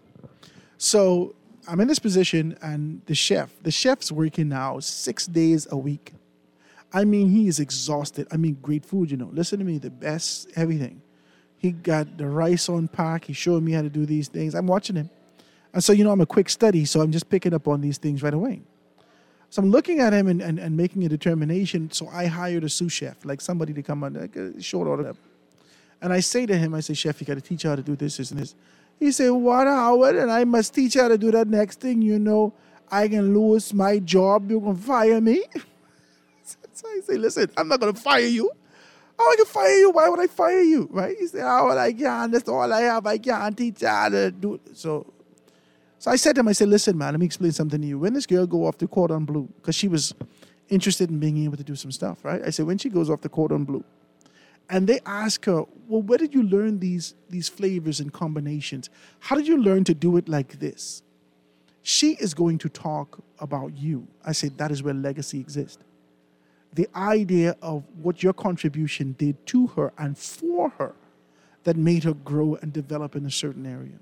So I'm in this position, and the chef, the chef's working now six days a week. I mean, he is exhausted. I mean, great food, you know. Listen to me, the best, everything. He got the rice on pack. He's showing me how to do these things. I'm watching him. And so, you know, I'm a quick study, so I'm just picking up on these things right away. So I'm looking at him and, and, and making a determination. So I hired a sous chef, like somebody to come on, like a short order. And I say to him, I say, Chef, you got to teach her how to do this, this, and this. He said, what, Howard? And I must teach her how to do that next thing. You know, I can lose my job. You're going to fire me? So I say, listen, I'm not going to fire you. How I can fire you? Why would I fire you? Right? He said, Howard, I can't. That's all I have. I can't teach her how to do it. So, so I said to him, I said, listen, man, let me explain something to you. When this girl go off the cordon bleu, because she was interested in being able to do some stuff, right? I said, when she goes off the cordon bleu, and they ask her, well, where did you learn these, these flavors and combinations? How did you learn to do it like this? She is going to talk about you. I said, that is where legacy exists. The idea of what your contribution did to her and for her that made her grow and develop in a certain area.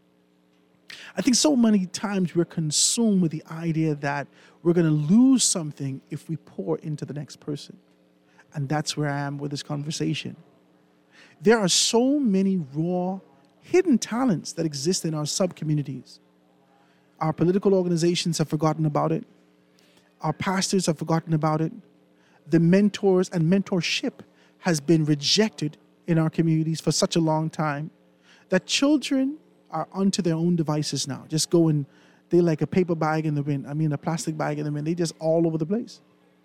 I think so many times we're consumed with the idea that we're going to lose something if we pour into the next person. And that's where I am with this conversation. There are so many raw, hidden talents that exist in our sub-communities. Our political organizations have forgotten about it. Our pastors have forgotten about it. The mentors and mentorship has been rejected in our communities for such a long time that children are onto their own devices now. Just go and they like a paper bag in the wind. I mean, a plastic bag in the wind. They just all over the place.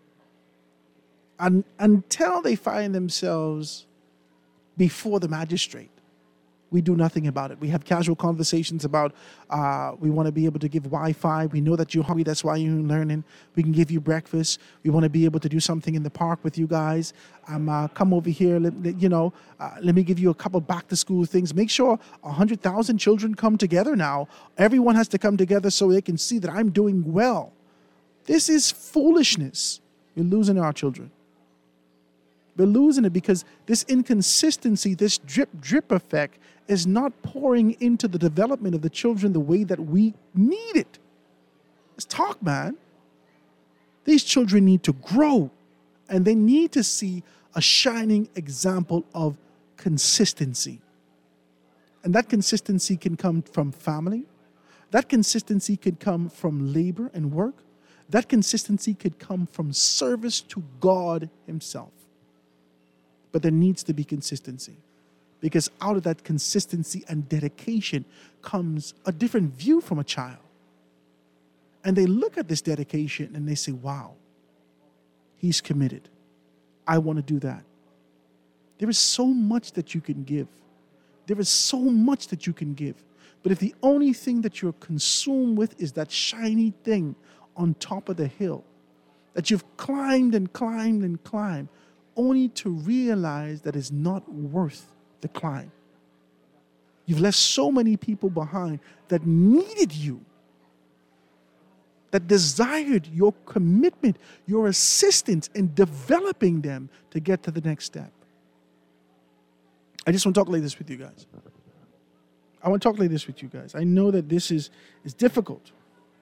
And until they find themselves before the magistrate, we do nothing about it. We have casual conversations about uh, we want to be able to give Wi-Fi. We know that you're hungry. That's why you're learning. We can give you breakfast. We want to be able to do something in the park with you guys. Um, uh, come over here. Let, let- you know, uh, let me give you a couple back-to-school things. Make sure one hundred thousand children come together now. Everyone has to come together so they can see that I'm doing well. This is foolishness. We're losing our children. We're losing it because this inconsistency, this drip, drip effect is not pouring into the development of the children the way that we need it. Let's talk, man. These children need to grow, and they need to see a shining example of consistency. And that consistency can come from family. That consistency could come from labor and work. That consistency could come from service to God Himself. But there needs to be consistency, because out of that consistency and dedication comes a different view from a child. And they look at this dedication and they say, wow, he's committed. I want to do that. There is so much that you can give. There is so much that you can give. But if the only thing that you're consumed with is that shiny thing on top of the hill that you've climbed and climbed and climbed, only to realize that it's not worth the climb. You've left so many people behind that needed you, that desired your commitment, your assistance in developing them to get to the next step. I just want to talk like this with you guys. I want to talk like this with you guys. I know that this is, is difficult.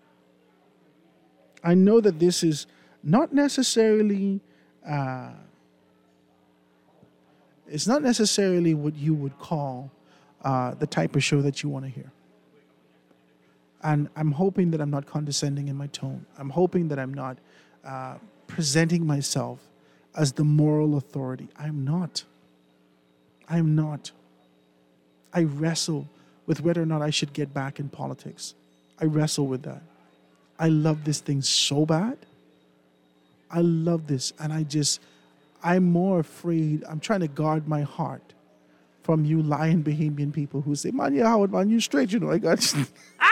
I know that this is not necessarily, uh, it's not necessarily what you would call uh, the type of show that you want to hear. And I'm hoping that I'm not condescending in my tone. I'm hoping that I'm not uh, presenting myself as the moral authority. I'm not. I'm not. I wrestle with whether or not I should get back in politics. I wrestle with that. I love this thing so bad. I love this. And I just, I'm more afraid, I'm trying to guard my heart from you lying Bahamian people who say, man, yeah, Howard, man, you straight, you know, I got you.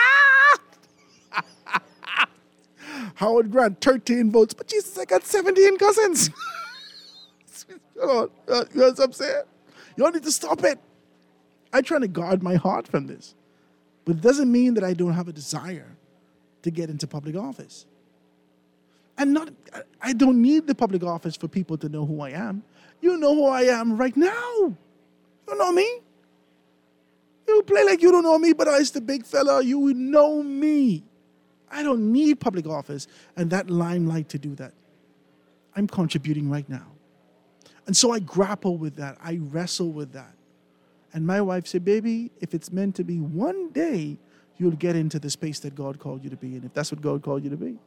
Howard Grant, thirteen votes, but Jesus, I got seventeen cousins. Come on, you know what I'm saying? You don't need to stop it. I'm trying to guard my heart from this. But it doesn't mean that I don't have a desire to get into public office. And not, I don't need the public office for people to know who I am. You know who I am right now. You know me. You play like you don't know me, but I's the big fella. You know me. I don't need public office and that limelight to do that. I'm contributing right now. And so I grapple with that. I wrestle with that. And my wife said, baby, if it's meant to be, one day you'll get into the space that God called you to be in, if that's what God called you to be.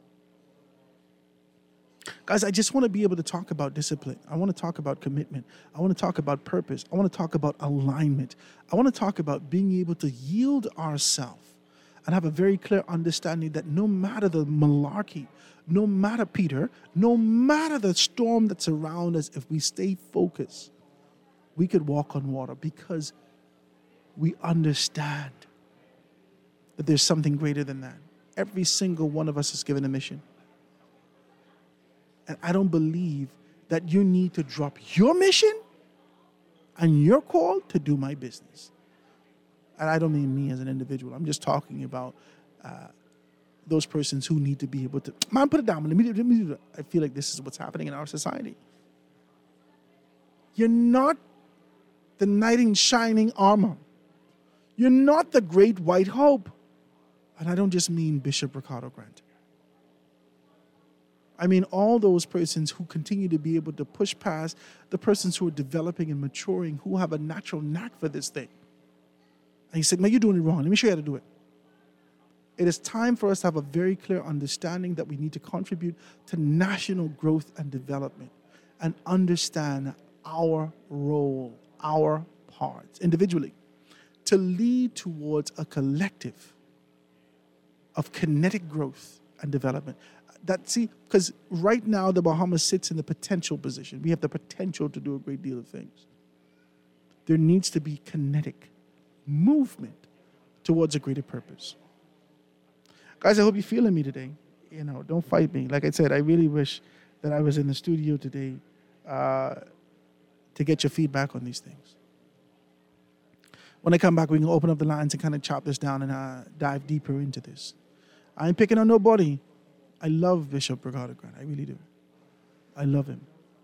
Guys, I just want to be able to talk about discipline. I want to talk about commitment. I want to talk about purpose. I want to talk about alignment. I want to talk about being able to yield ourselves and have a very clear understanding that no matter the malarkey, no matter, Peter, no matter the storm that's around us, if we stay focused, we could walk on water because we understand that there's something greater than that. Every single one of us is given a mission. And I don't believe that you need to drop your mission and your call to do my business. And I don't mean me as an individual. I'm just talking about uh, those persons who need to be able to, man, put it down. Let me, let me do that. I feel like this is what's happening in our society. You're not the knight in shining armor. You're not the great white hope. And I don't just mean Bishop Ricardo Grant. I mean all those persons who continue to be able to push past the persons who are developing and maturing, who have a natural knack for this thing. And he said, man, you're doing it wrong. Let me show you how to do it. It is time for us to have a very clear understanding that we need to contribute to national growth and development and understand our role, our parts individually, to lead towards a collective of kinetic growth and development. That, see, because right now the Bahamas sits in the potential position. We have the potential to do a great deal of things. There needs to be kinetic movement towards a greater purpose. Guys, I hope you're feeling me today. You know, don't fight me. Like I said, I really wish that I was in the studio today uh, to get your feedback on these things. When I come back, we can open up the lines and kind of chop this down and uh, dive deeper into this. I ain't picking on nobody. I love Bishop Ricardo Grant. I really do. I love him.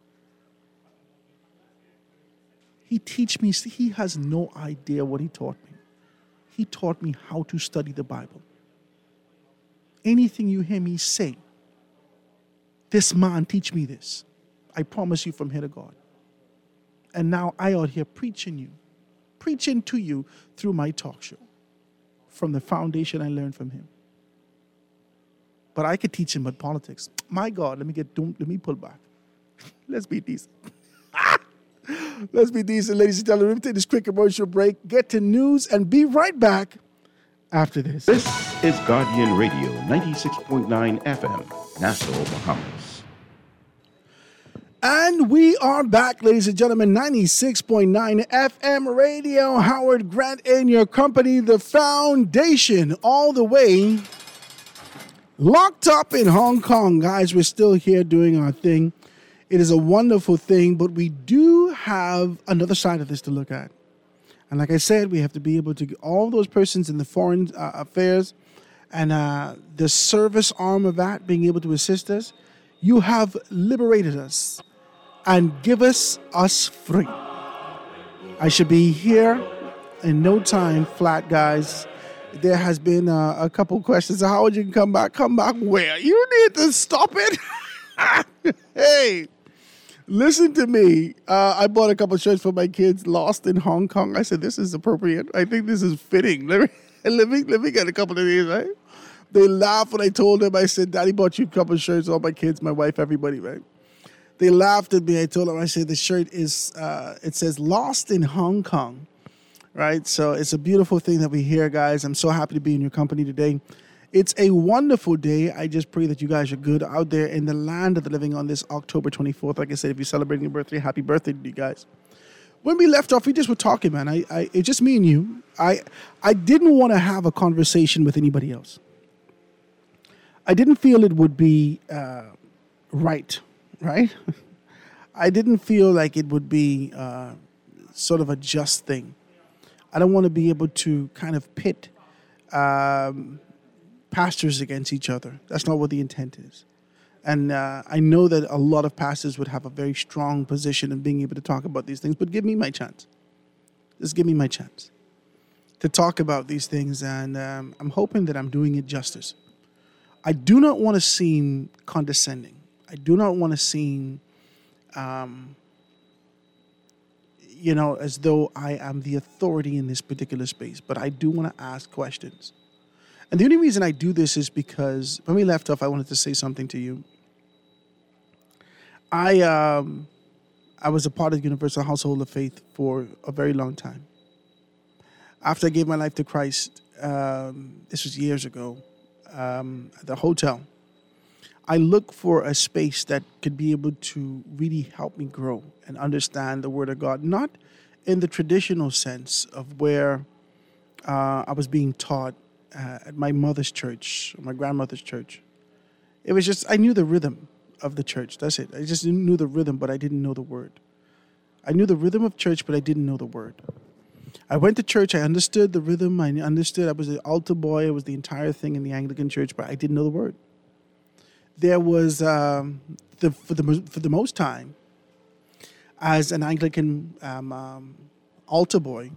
He teach me, he has no idea what he taught me. He taught me how to study the Bible. Anything you hear me say, this man teach me this. I promise you from here to God. And now I out here preaching you, preaching to you through my talk show from the foundation I learned from him. But I could teach him about politics. My God, let me get, don't, let me pull back. Let's be decent. Let's be decent, ladies and gentlemen. Let me take this quick commercial break, get to news, and be right back after this. This is Guardian Radio, ninety-six point nine F M, Nassau, Bahamas. And we are back, ladies and gentlemen, ninety-six point nine F M radio. Howard Grant in your company, the foundation, all the way locked up in Hong Kong. Guys, we're still here doing our thing. It is a wonderful thing, but we do have another side of this to look at. And like I said, we have to be able to get all those persons in the foreign uh, affairs and uh, the service arm of that being able to assist us. You have liberated us and give us us free. I should be here in no time flat, guys. There has been uh, a couple questions. How would you come back? Come back where? You need to stop it. Hey, listen to me. Uh, I bought a couple shirts for my kids, Lost in Hong Kong. I said, this is appropriate. I think this is fitting. Let me, let me, let me get a couple of these, right? They laughed when I told them. I said, Daddy bought you a couple of shirts, all my kids, my wife, everybody, right? They laughed at me. I told them, I said, the shirt is, uh, it says Lost in Hong Kong, right? So it's a beautiful thing that we hear, guys. I'm so happy to be in your company today. It's a wonderful day. I just pray that you guys are good out there in the land of the living on this October twenty-fourth. Like I said, if you're celebrating your birthday, happy birthday to you guys. When we left off, we just were talking, man. I, I, it's just me and you. I, I didn't want to have a conversation with anybody else. I didn't feel it would be uh, right. Right? I didn't feel like it would be uh, sort of a just thing. I don't want to be able to kind of pit um, pastors against each other. That's not what the intent is. And uh, I know that a lot of pastors would have a very strong position in being able to talk about these things, but give me my chance. Just give me my chance to talk about these things, and um, I'm hoping that I'm doing it justice. I do not want to seem condescending. I do not want to seem, um, you know, as though I am the authority in this particular space, but I do want to ask questions. And the only reason I do this is because when we left off, I wanted to say something to you. I um, I was a part of the Universal Household of Faith for a very long time. After I gave my life to Christ, um, this was years ago, um, at the hotel, I look for a space that could be able to really help me grow and understand the Word of God, not in the traditional sense of where uh, I was being taught uh, at my mother's church, or my grandmother's church. It was just, I knew the rhythm of the church. That's it. I just knew the rhythm, but I didn't know the Word. I knew the rhythm of church, but I didn't know the Word. I went to church. I understood the rhythm. I understood. I was an altar boy. I was the entire thing in the Anglican church, but I didn't know the Word. There was, um, the, for, the, for the most time, as an Anglican um, um, altar boy,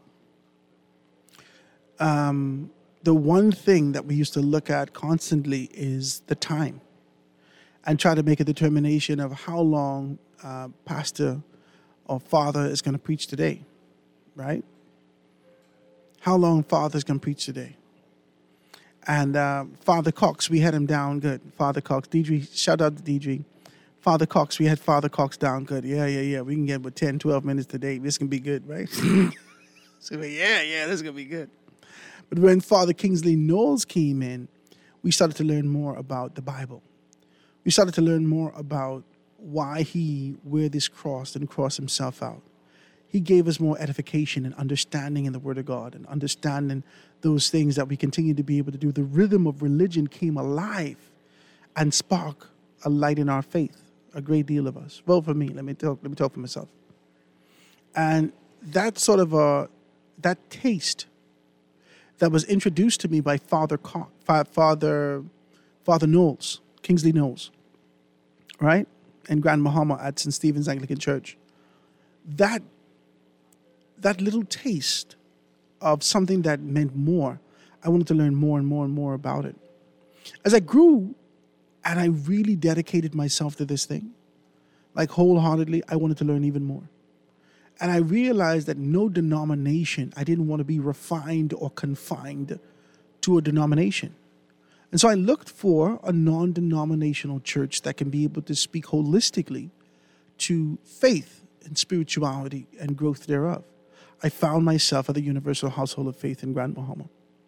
um, the one thing that we used to look at constantly is the time and try to make a determination of how long uh, pastor or father is going to preach today, right? How long father is going to preach today. And uh, Father Cox, we had him down good. Father Cox, Deidre, shout out to Deidre. Father Cox, we had Father Cox down good. Yeah, yeah, yeah. We can get about ten, twelve minutes today. This can be good, right? So, yeah, yeah, this is going to be good. But when Father Kingsley Knowles came in, we started to learn more about the Bible. We started to learn more about why he wore this cross and crossed himself out. He gave us more edification and understanding in the Word of God and understanding those things that we continue to be able to do. The rhythm of religion came alive and sparked a light in our faith, a great deal of us. Well, for me, let me talk, let me talk for myself. And that sort of a, that taste that was introduced to me by Father Cox, Father, Father Knowles, Kingsley Knowles, right? And Grand Bahama at Saint Stephen's Anglican Church. That That little taste of something that meant more, I wanted to learn more and more and more about it. As I grew and I really dedicated myself to this thing, like wholeheartedly, I wanted to learn even more. And I realized that no denomination, I didn't want to be refined or confined to a denomination. And so I looked for a non-denominational church that can be able to speak holistically to faith and spirituality and growth thereof. I found myself at the Universal Household of Faith in Grand Bahama.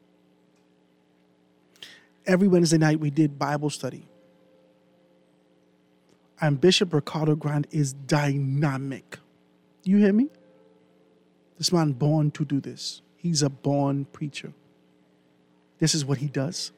Every Wednesday night we did Bible study. And Bishop Ricardo Grant is dynamic. You hear me? This man born to do this. He's a born preacher. This is what he does.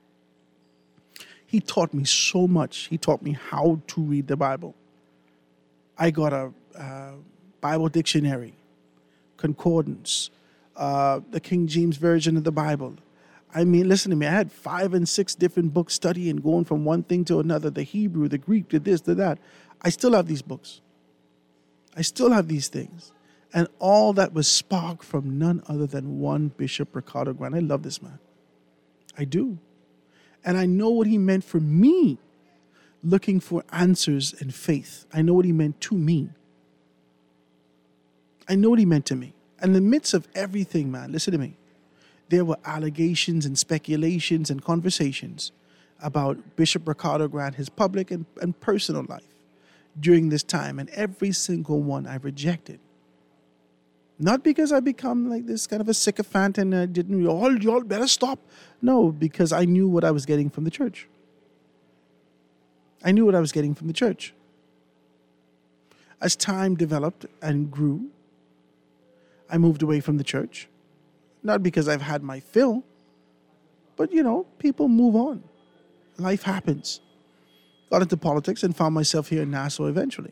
He taught me so much. He taught me how to read the Bible. I got a uh, Bible dictionary, concordance, uh, the King James Version of the Bible. I mean, listen to me. I had five and six different books studying, going from one thing to another, the Hebrew, the Greek, to this, to that. I still have these books. I still have these things. And all that was sparked from none other than one Bishop Ricardo Grant. I love this man. I do. And I know what he meant for me, looking for answers and faith. I know what he meant to me. I know what he meant to me. And in the midst of everything, man, listen to me. There were allegations and speculations and conversations about Bishop Ricardo Grant, his public and, and personal life during this time. And every single one I rejected. Not because I become like this kind of a sycophant and I didn't, y'all, y'all better stop. No, because I knew what I was getting from the church. I knew what I was getting from the church. As time developed and grew, I moved away from the church. Not because I've had my fill, but, you know, people move on. Life happens. Got into politics and found myself here in Nassau eventually.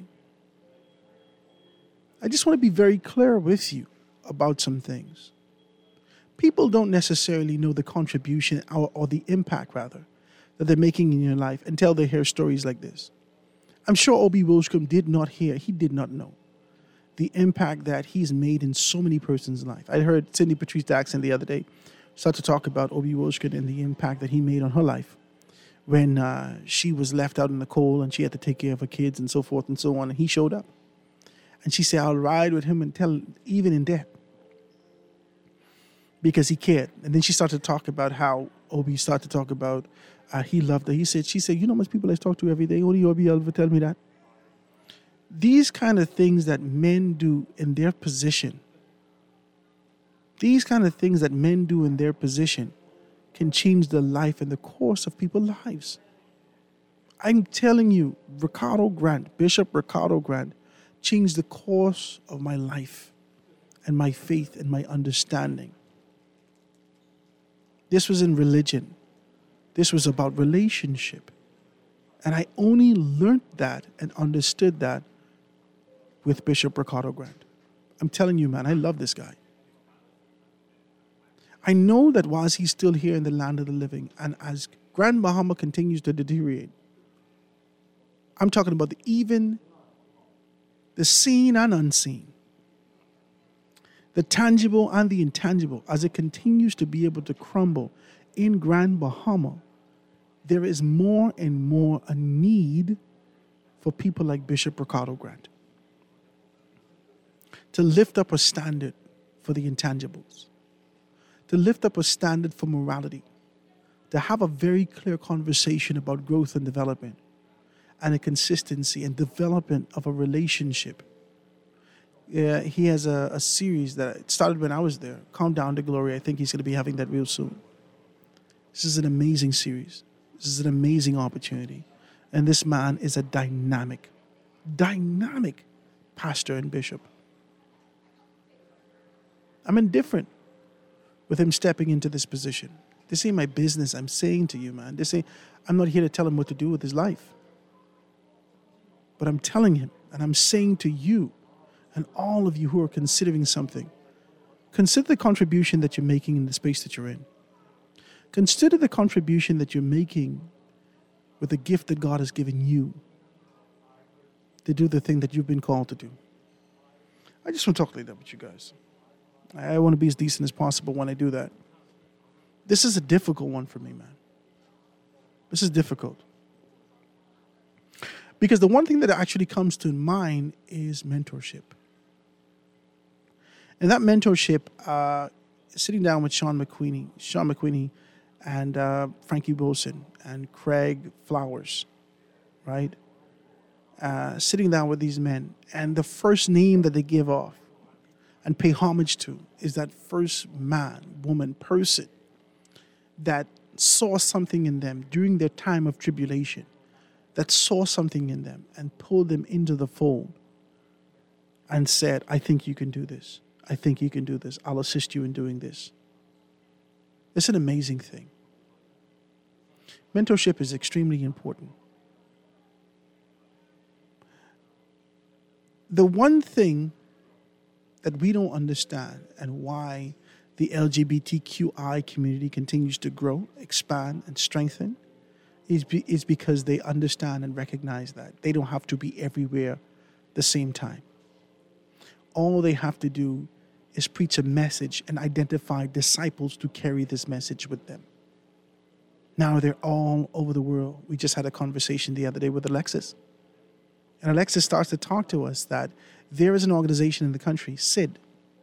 I just want to be very clear with you about some things. People don't necessarily know the contribution or, or the impact, rather, that they're making in your life until they hear stories like this. I'm sure Obi Wilshcombe did not hear, he did not know the impact that he's made in so many persons' life. I heard Cindy Patrice Jackson the other day start to talk about Obi Wilshcombe and the impact that he made on her life when uh, she was left out in the cold and she had to take care of her kids and so forth and so on, and he showed up. And she said, I'll ride with him until even in death. Because he cared. And then she started to talk about how Obi started to talk about uh, he loved her. He said, she said, you know how much people I talk to every day? Only Obi will ever tell me that. These kind of things that men do in their position, these kind of things that men do in their position can change the life and the course of people's lives. I'm telling you, Ricardo Grant, Bishop Ricardo Grant, changed the course of my life and my faith and my understanding. This was in religion. This was about relationship. And I only learned that and understood that with Bishop Ricardo Grant. I'm telling you, man, I love this guy. I know that whilst he's still here in the land of the living, and as Grand Bahama continues to deteriorate, I'm talking about the even the seen and unseen, the tangible and the intangible, as it continues to be able to crumble in Grand Bahama, there is more and more a need for people like Bishop Ricardo Grant to lift up a standard for the intangibles, to lift up a standard for morality, to have a very clear conversation about growth and development, and a consistency and development of a relationship. Yeah, he has a, a series that started when I was there, Countdown to Glory. I think he's going to be having that real soon. This is an amazing series. This is an amazing opportunity. And this man is a dynamic, dynamic pastor and bishop. I'm indifferent with him stepping into this position. This ain't my business, I'm saying to you, man. This ain't, I'm not here to tell him what to do with his life. But I'm telling him, and I'm saying to you, and all of you who are considering something, consider the contribution that you're making in the space that you're in. Consider the contribution that you're making with the gift that God has given you to do the thing that you've been called to do. I just want to talk like that with you guys. I want to be as decent as possible when I do that. This is a difficult one for me, man. This is difficult. Because the one thing that actually comes to mind is mentorship. And that mentorship, uh, sitting down with Sean McQueenie, Sean McQueenie and uh, Frankie Wilson and Craig Flowers, right? Uh, sitting down with these men. And the first name that they give off and pay homage to is that first man, woman, person that saw something in them during their time of tribulation, that saw something in them and pulled them into the fold and said, I think you can do this. I think you can do this. I'll assist you in doing this. It's an amazing thing. Mentorship is extremely important. The one thing that we don't understand and why the L G B T Q I community continues to grow, expand, and strengthen is, be, is because they understand and recognize that they don't have to be everywhere the same time. All they have to do is preach a message and identify disciples to carry this message with them. Now they're all over the world. We just had a conversation the other day with Alexis. And Alexis starts to talk to us that there is an organization in the country, S I D.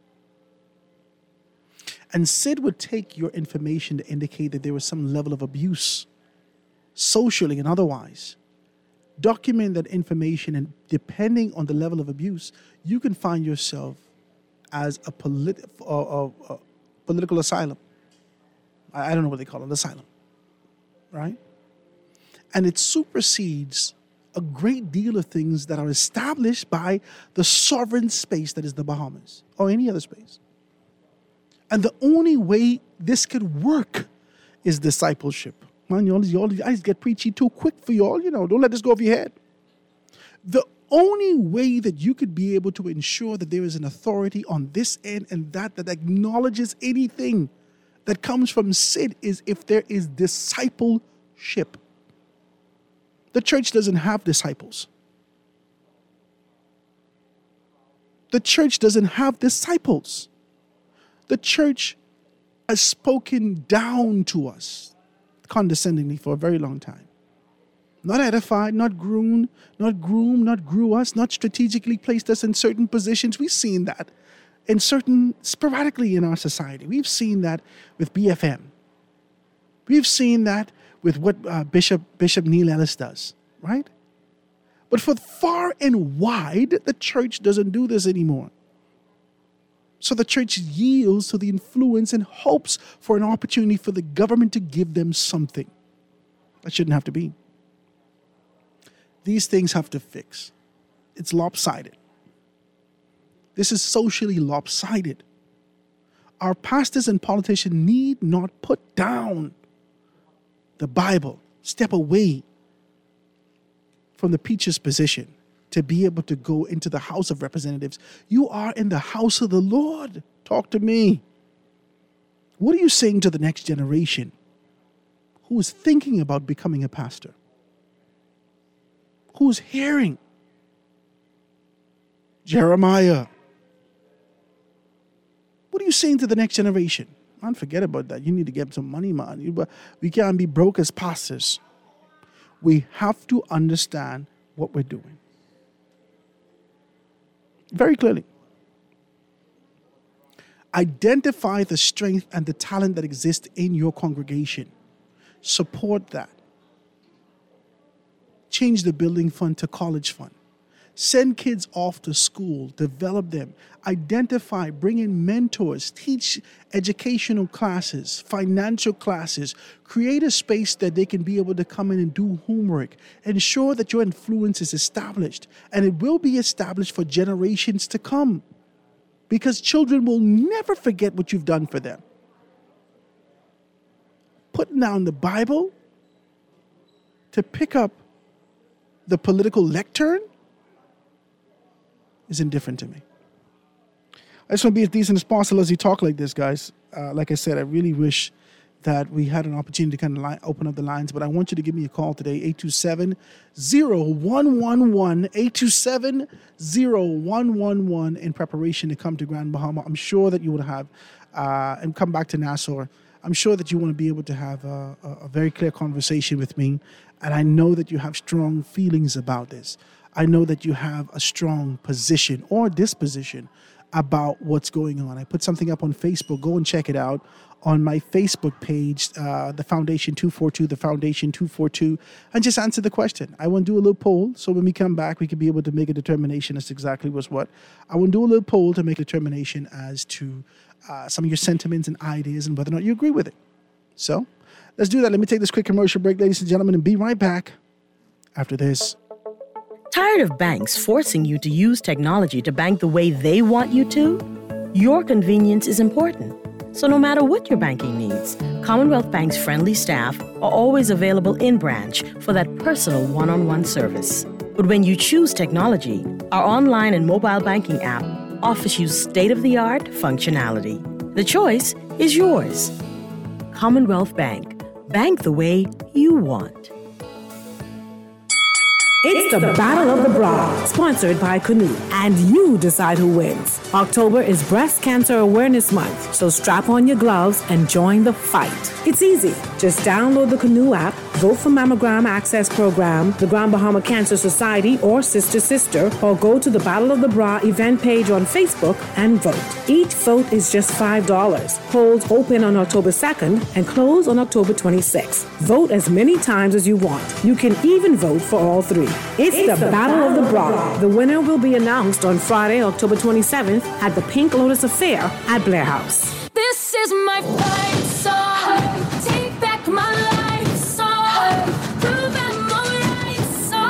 And S I D would take your information to indicate that there was some level of abuse, socially and otherwise. Document that information, and depending on the level of abuse, you can find yourself as a, polit- uh, uh, uh, political asylum. I, I don't know what they call it, asylum. Right? And it supersedes a great deal of things that are established by the sovereign space that is the Bahamas or any other space. And the only way this could work is discipleship. Man, you all, you all, I just get preachy too quick for you all. You know, don't let this go over your head. The only way that you could be able to ensure that there is an authority on this end and that that acknowledges anything that comes from S I D is if there is discipleship. The church doesn't have disciples. The church doesn't have disciples. The church has spoken down to us condescendingly for a very long time. Not edified, not groomed, not groomed, not grew us, not strategically placed us in certain positions. We've seen that in certain, sporadically in our society. We've seen that with B F M. We've seen that with what uh, Bishop Bishop Neil Ellis does, right? But for far and wide, the church doesn't do this anymore. So the church yields to the influence and hopes for an opportunity for the government to give them something. That shouldn't have to be. These things have to fix. It's lopsided. This is socially lopsided. Our pastors and politicians need not put down the Bible, step away from the preacher's position to be able to go into the House of Representatives. You are in the house of the Lord. Talk to me. What are you saying to the next generation who is thinking about becoming a pastor? Who's hearing? Jeremiah. What are you saying to the next generation? Man, forget about that. You need to get some money, man. You, we can't be broke as pastors. We have to understand what we're doing. Very clearly. Identify the strength and the talent that exists in your congregation. Support that. Change the building fund to college fund. Send kids off to school, develop them, identify, bring in mentors, teach educational classes, financial classes, create a space that they can be able to come in and do homework. Ensure that your influence is established, and it will be established for generations to come, because children will never forget what you've done for them. Putting down the Bible to pick up the political lectern is indifferent to me. I just want to be as decent as possible as you talk like this, guys. Uh, like I said, I really wish that we had an opportunity to kind of line, open up the lines, but I want you to give me a call today, eight two seven, zero one one one, eight two seven, zero one one one, in preparation to come to Grand Bahama. I'm sure that you would have, uh, and come back to Nassau. I'm sure that you want to be able to have a, a, a very clear conversation with me, and I know that you have strong feelings about this. I know that you have a strong position or disposition about what's going on. I put something up on Facebook. Go and check it out on my Facebook page, uh, the Foundation two forty-two, the Foundation two forty-two, and just answer the question. I want to do a little poll, so when we come back, we can be able to make a determination as to exactly what's what. I want to do a little poll to make a determination as to uh, some of your sentiments and ideas and whether or not you agree with it. So let's do that. Let me take this quick commercial break, ladies and gentlemen, and be right back after this. Tired of banks forcing you to use technology to bank the way they want you to? Your convenience is important. So no matter what your banking needs, Commonwealth Bank's friendly staff are always available in branch for that personal one-on-one service. But when you choose technology, our online and mobile banking app offers you state-of-the-art functionality. The choice is yours. Commonwealth Bank. Bank the way you want. It's the Battle of the Bra, sponsored by Canoe, and you decide who wins. October is Breast Cancer Awareness Month, so strap on your gloves and join the fight. It's easy. Just download the Canoe app, vote for Mammogram Access Program, the Grand Bahama Cancer Society, or Sister Sister, or go to the Battle of the Bra event page on Facebook and vote. Each vote is just five dollars. Polls open on October second and close on October twenty-sixth. Vote as many times as you want. You can even vote for all three. It's, it's the, the Battle, Battle of the Bra. The winner will be announced on Friday, October twenty-seventh at the Pink Lotus Affair at Blair House. This is my fight song. Take back my life song. Prove I'm alright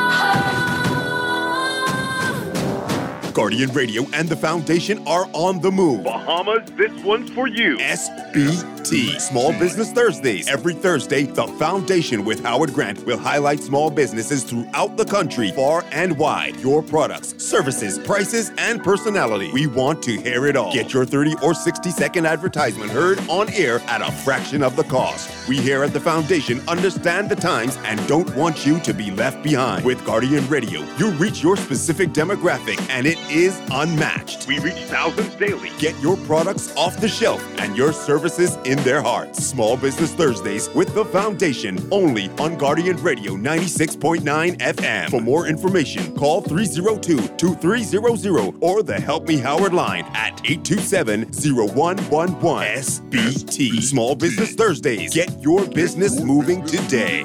song. Guardian Radio and the Foundation are on the move. Bahamas, this one's for you. S B T, Small Business Thursdays. Every Thursday, the Foundation with Howard Grant will highlight small businesses throughout the country, far and wide. Your products, services, prices, and personality. We want to hear it all. Get your thirty or sixty second advertisement heard on air at a fraction of the cost. We here at the Foundation understand the times and don't want you to be left behind. With Guardian Radio, you reach your specific demographic and it is unmatched. We reach thousands daily. Get your products off the shelf and your services in their hearts. Small Business Thursdays with the Foundation, only on Guardian Radio ninety-six point nine F M. For more information, call three oh two, two three zero zero or the Help Me Howard line at eight two seven, zero one one one. S B T, Small Business Thursdays. Get your business moving today.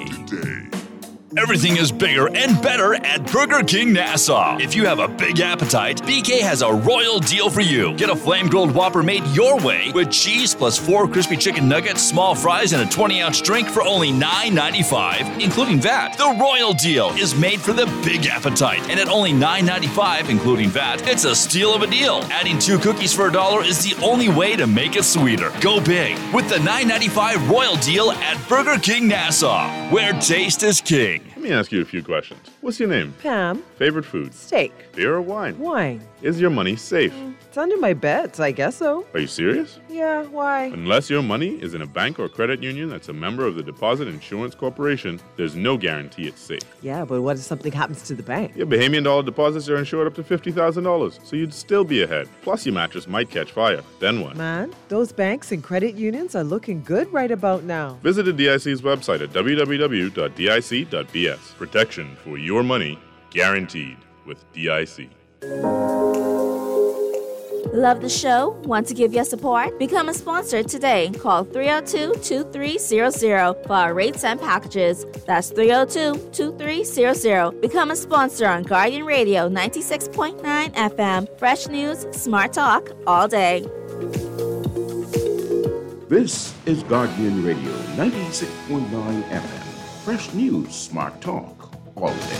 Everything is bigger and better at Burger King Nassau. If you have a big appetite, B K has a royal deal for you. Get a flame-grilled Whopper made your way with cheese plus four crispy chicken nuggets, small fries, and a twenty-ounce drink for only nine ninety-five, including V A T. The royal deal is made for the big appetite, and at only nine ninety-five, including V A T, it's a steal of a deal. Adding two cookies for a dollar is the only way to make it sweeter. Go big with the nine ninety-five royal deal at Burger King Nassau, where taste is king. Let me ask you a few questions. What's your name? Pam. Favorite food? Steak. Beer or wine? Wine. Is your money safe? It's under my bed, so I guess so. Are you serious? Yeah, why? Unless your money is in a bank or credit union that's a member of the Deposit Insurance Corporation, there's no guarantee it's safe. Yeah, but what if something happens to the bank? Your Bahamian dollar deposits are insured up to fifty thousand dollars, so you'd still be ahead. Plus, your mattress might catch fire. Then what? Man, those banks and credit unions are looking good right about now. Visit the D I C's website at w w w dot d i c dot b s. Protection for your money guaranteed with D I C. Love the show? Want to give your support? Become a sponsor today. Call three oh two, two three zero zero for our rates and packages. That's three oh two, two three zero zero. Become a sponsor on Guardian Radio ninety-six point nine F M. Fresh news, smart talk, all day. This is Guardian Radio ninety-six point nine F M. Fresh news, smart talk, all day.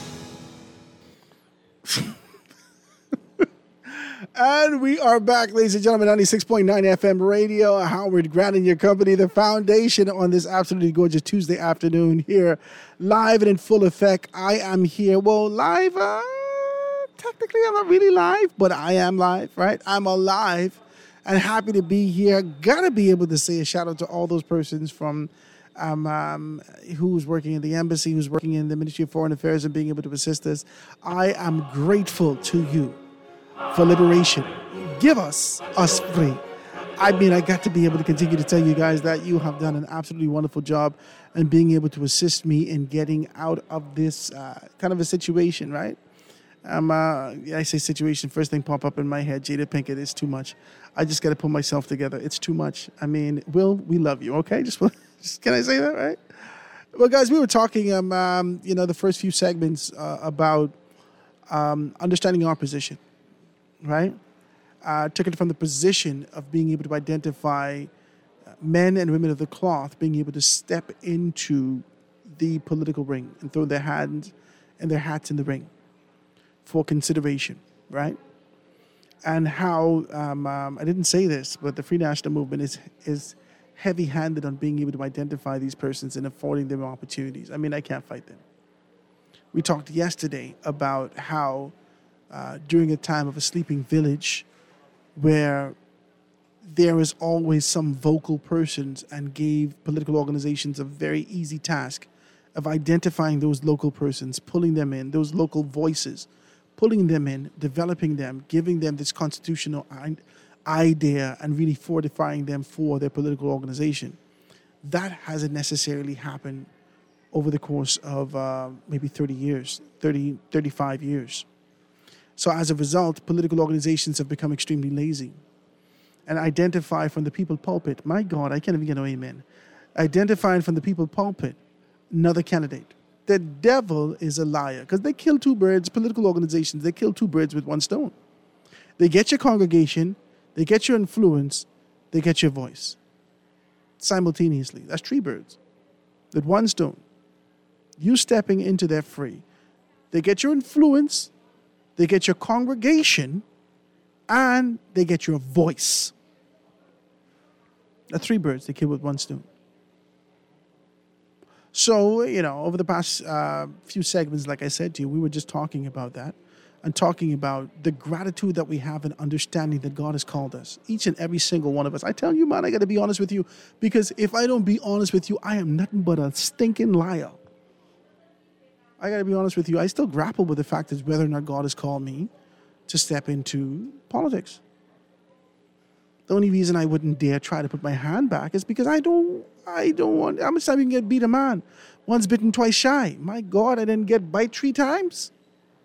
And we are back, ladies and gentlemen, ninety-six point nine F M radio. Howard Grant in your company, the Foundation, on this absolutely gorgeous Tuesday afternoon here, live and in full effect. I am here. Well, live, uh, technically I'm not really live, but I am live, right? I'm alive and happy to be here. Gotta be able to say a shout out to all those persons from um, um, who's working in the embassy, who's working in the Ministry of Foreign Affairs and being able to assist us. I am grateful to you for liberation. Give us, us free. I mean, I got to be able to continue to tell you guys that you have done an absolutely wonderful job in being able to assist me in getting out of this uh, kind of a situation, right? Um, uh, I say situation, first thing pop up in my head, Jada Pinkett, it's too much. I just got to put myself together. It's too much. I mean, Will, we love you, okay? Just, just can I say that, right? Well, guys, we were talking, um, um, you know, the first few segments uh, about um, understanding our position. Right? Uh, took it from the position of being able to identify men and women of the cloth being able to step into the political ring and throw their hands and their hats in the ring for consideration, right? And how, um, um, I didn't say this, but the Free National Movement is is heavy-handed on being able to identify these persons and affording them opportunities. I mean, I can't fight them. We talked yesterday about how Uh, during a time of a sleeping village where there is always some vocal persons and gave political organizations a very easy task of identifying those local persons, pulling them in, those local voices, pulling them in, developing them, giving them this constitutional idea and really fortifying them for their political organization. That hasn't necessarily happened over the course of uh, maybe thirty years, thirty, thirty-five years. So as a result, political organizations have become extremely lazy and identify from the people pulpit. My God, I can't even get no amen. Identifying from the people pulpit another candidate. The devil is a liar because they kill two birds, political organizations, they kill two birds with one stone. They get your congregation, they get your influence, they get your voice simultaneously. That's three birds with one stone. You stepping into their fray. They get your influence, they get your congregation, and they get your voice. That's three birds they kill with one stone. So, you know, over the past uh, few segments, like I said to you, we were just talking about that and talking about the gratitude that we have and understanding that God has called us, each and every single one of us. I tell you, man, I got to be honest with you, because if I don't be honest with you, I am nothing but a stinking liar. I got to be honest with you. I still grapple with the fact that whether or not God has called me to step into politics. The only reason I wouldn't dare try to put my hand back is because I don't, I don't want, how much time you can get beat a man? Once bitten, twice shy. My God, I didn't get bite three times.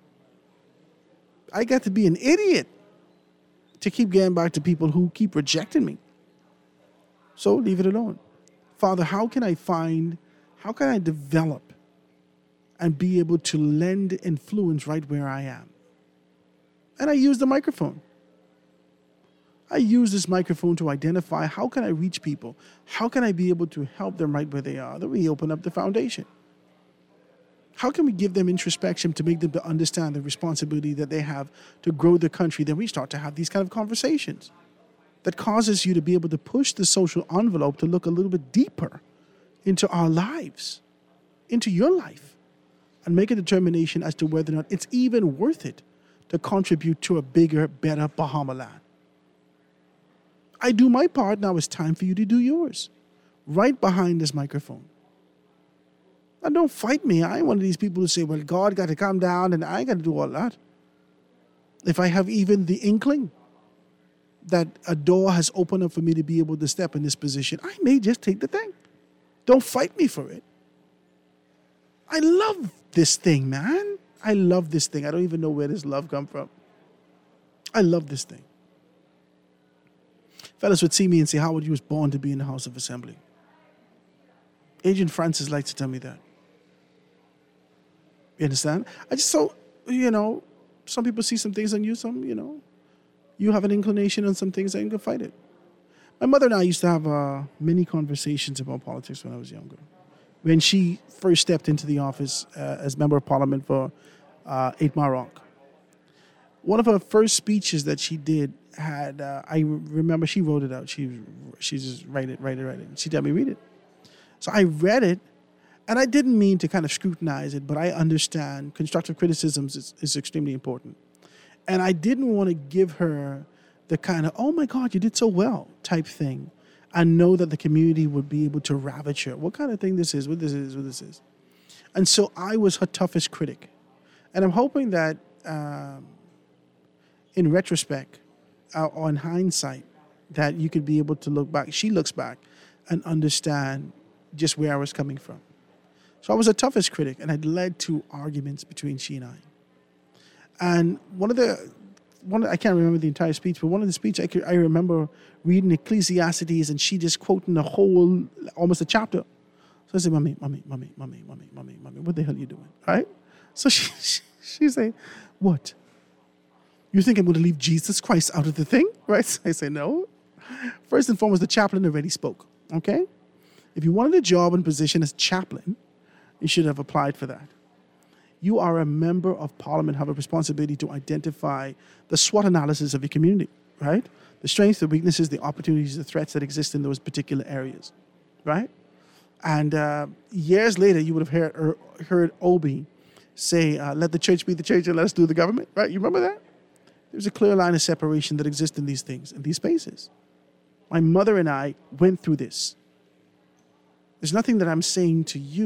I got to be an idiot to keep getting back to people who keep rejecting me. So leave it alone. Father, how can I find, how can I develop and be able to lend influence right where I am? And I use the microphone. I use this microphone to identify how can I reach people? How can I be able to help them right where they are? Then we open up the foundation. How can we give them introspection to make them to understand the responsibility that they have to grow the country? Then we start to have these kind of conversations that causes you to be able to push the social envelope to look a little bit deeper into our lives, into your life, and make a determination as to whether or not it's even worth it to contribute to a bigger, better Bahama land. I do my part, now it's time for you to do yours. Right behind this microphone. And don't fight me. I ain't one of these people who say, well, God got to come down and I got to do all that. If I have even the inkling that a door has opened up for me to be able to step in this position, I may just take the thing. Don't fight me for it. I love this thing, man. I love this thing. I don't even know where this love come from. I love this thing. Fellas would see me and say, Howard, you was born to be in the House of Assembly. Agent Francis likes to tell me that. You understand? I just, so, you know, some people see some things on you, some, you know, you have an inclination on some things and you can fight it. My mother and I used to have uh, many conversations about politics when I was younger. When she first stepped into the office uh, as Member of Parliament for uh, Eight Mile Rock. One of her first speeches that she did had, uh, I remember she wrote it out. She she just write it, write it, write it. She told me, read it. So I read it, and I didn't mean to kind of scrutinize it, but I understand constructive criticisms is, is extremely important. And I didn't want to give her the kind of, oh my God, you did so well type thing. I know that the community would be able to ravage her. What kind of thing this is, what this is, what this is. And so I was her toughest critic. And I'm hoping that um, in retrospect, uh, or in hindsight, that you could be able to look back. She looks back and understand just where I was coming from. So I was her toughest critic, and it led to arguments between she and I. And one of the, one I can't remember the entire speech, but one of the speech I, could, I remember reading Ecclesiastes, and she just quoting the whole, almost a chapter. So I said, mommy, mommy, mommy, mommy, mommy, mommy, mommy, what the hell are you doing, right? So she, she, she said, what? You think I'm going to leave Jesus Christ out of the thing, right? So I say, no. First and foremost, the chaplain already spoke, okay? If you wanted a job and position as chaplain, you should have applied for that. You are a member of Parliament, have a responsibility to identify the SWOT analysis of your community, right? The strengths, the weaknesses, the opportunities, the threats that exist in those particular areas, right? And uh, years later, you would have heard, er, heard Obi say, uh, let the church be the church and let us do the government, right? You remember that? There's a clear line of separation that exists in these things, in these spaces. My mother and I went through this. There's nothing that I'm saying to you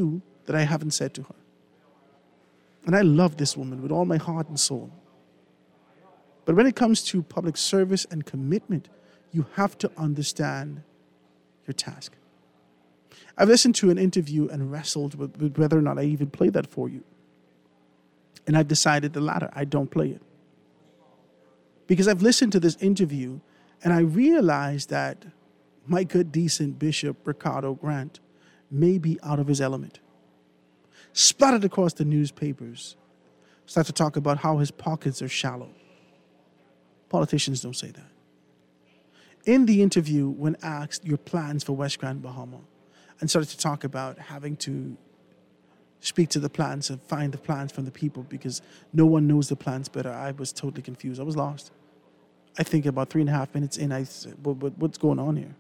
that I haven't said to her. And I love this woman with all my heart and soul. But when it comes to public service and commitment, you have to understand your task. I've listened to an interview and wrestled with, with whether or not I even play that for you. And I've decided the latter. I don't play it. Because I've listened to this interview and I realized that my good, decent Bishop Ricardo Grant may be out of his element. Splattered across the newspapers, start to talk about how his pockets are shallow. Politicians don't say that. In the interview, when asked your plans for West Grand Bahama, and started to talk about having to speak to the plans and find the plans from the people because no one knows the plans better, I was totally confused. I was lost. I think about three and a half minutes in, I said, what, what, what's going on here?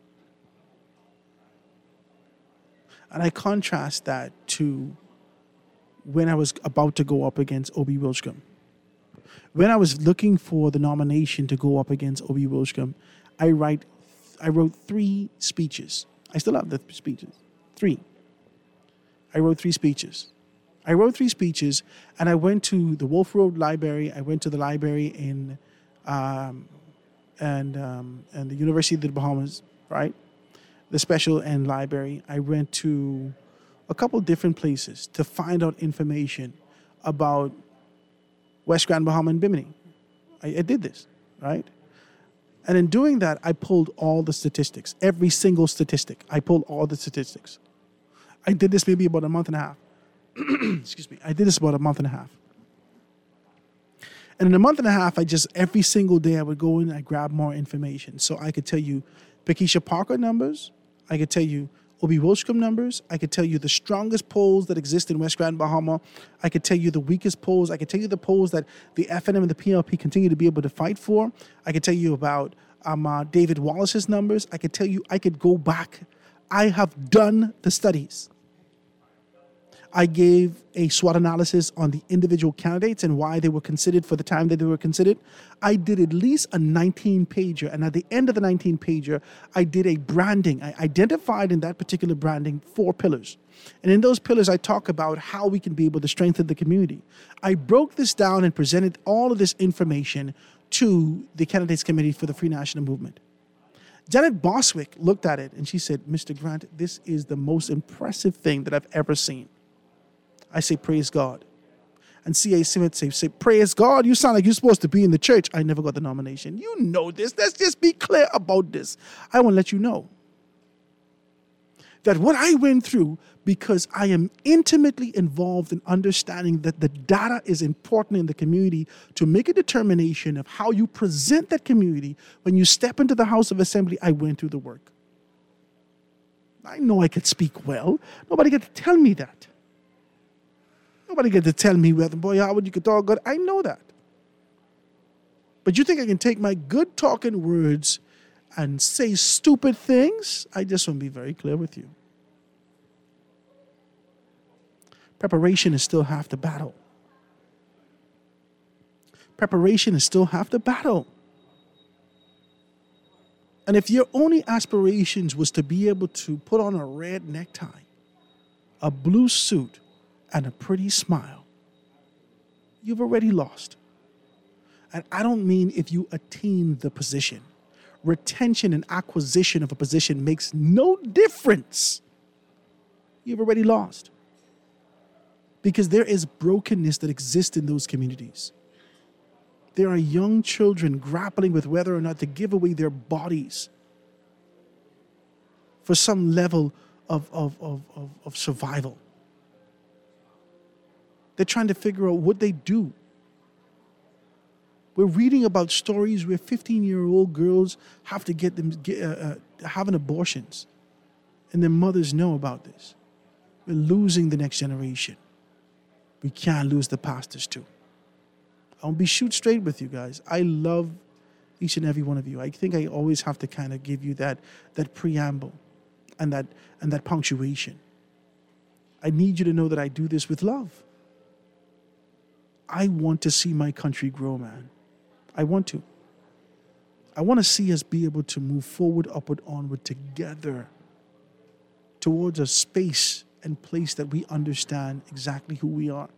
And I contrast that to when I was about to go up against Obi Wilshcombe. When I was looking for the nomination to go up against Obi Wilshcombe, I write, I wrote three speeches. I still have the speeches. Three. I wrote three speeches. I wrote three speeches, and I went to the Wolf Road Library. I went to the library in, um, and um, and the University of the Bahamas, right? The Special End Library. I went to a couple different places to find out information about West Grand Bahama and Bimini. I, I did this, right? And in doing that, I pulled all the statistics, every single statistic. I pulled all the statistics. I did this maybe about a month and a half. Excuse me. I did this about a month and a half. And in a month and a half, I just, every single day I would go in and I grab more information. So I could tell you Pakeisha Parker numbers. I could tell you Obi Wilshcombe numbers. I could tell you the strongest polls that exist in West Grand Bahama. I could tell you the weakest polls. I could tell you the polls that the F N M and the P L P continue to be able to fight for. I could tell you about um, uh, David Wallace's numbers. I could tell you, I could go back. I have done the studies. I gave a SWOT analysis on the individual candidates and why they were considered for the time that they were considered. I did at least a nineteen-pager, and at the end of the nineteen-pager, I did a branding. I identified in that particular branding four pillars. And in those pillars, I talk about how we can be able to strengthen the community. I broke this down and presented all of this information to the Candidates Committee for the Free National Movement. Janet Boswick looked at it, and she said, Mister Grant, this is the most impressive thing that I've ever seen. I say, praise God. And C A Smith say, say, praise God. You sound like you're supposed to be in the church. I never got the nomination. You know this. Let's just be clear about this. I want to let you know that what I went through, because I am intimately involved in understanding that the data is important in the community to make a determination of how you present that community when you step into the House of Assembly, I went through the work. I know I could speak well. Nobody got to tell me that. Nobody get to tell me, well, boy, Howard, you could talk good. I know that. But you think I can take my good talking words and say stupid things? I just want to be very clear with you. Preparation is still half the battle. Preparation is still half the battle. And if your only aspirations was to be able to put on a red necktie, a blue suit, and a pretty smile, you've already lost. And I don't mean if you attain the position. Retention and acquisition of a position makes no difference. You've already lost. Because there is brokenness that exists in those communities. There are young children grappling with whether or not to give away their bodies for some level of, of, of, of, of survival. They're trying to figure out what they do. We're reading about stories where fifteen-year-old girls have to get them get, uh, uh, having abortions, and their mothers know about this. We're losing the next generation. We can't lose the pastors too. I'll be shoot straight with you guys. I love each and every one of you. I think I always have to kind of give you that that preamble and that and that punctuation. I need you to know that I do this with love. I want to see my country grow, man. I want to. I want to see us be able to move forward, upward, onward together towards a space and place that we understand exactly who we are.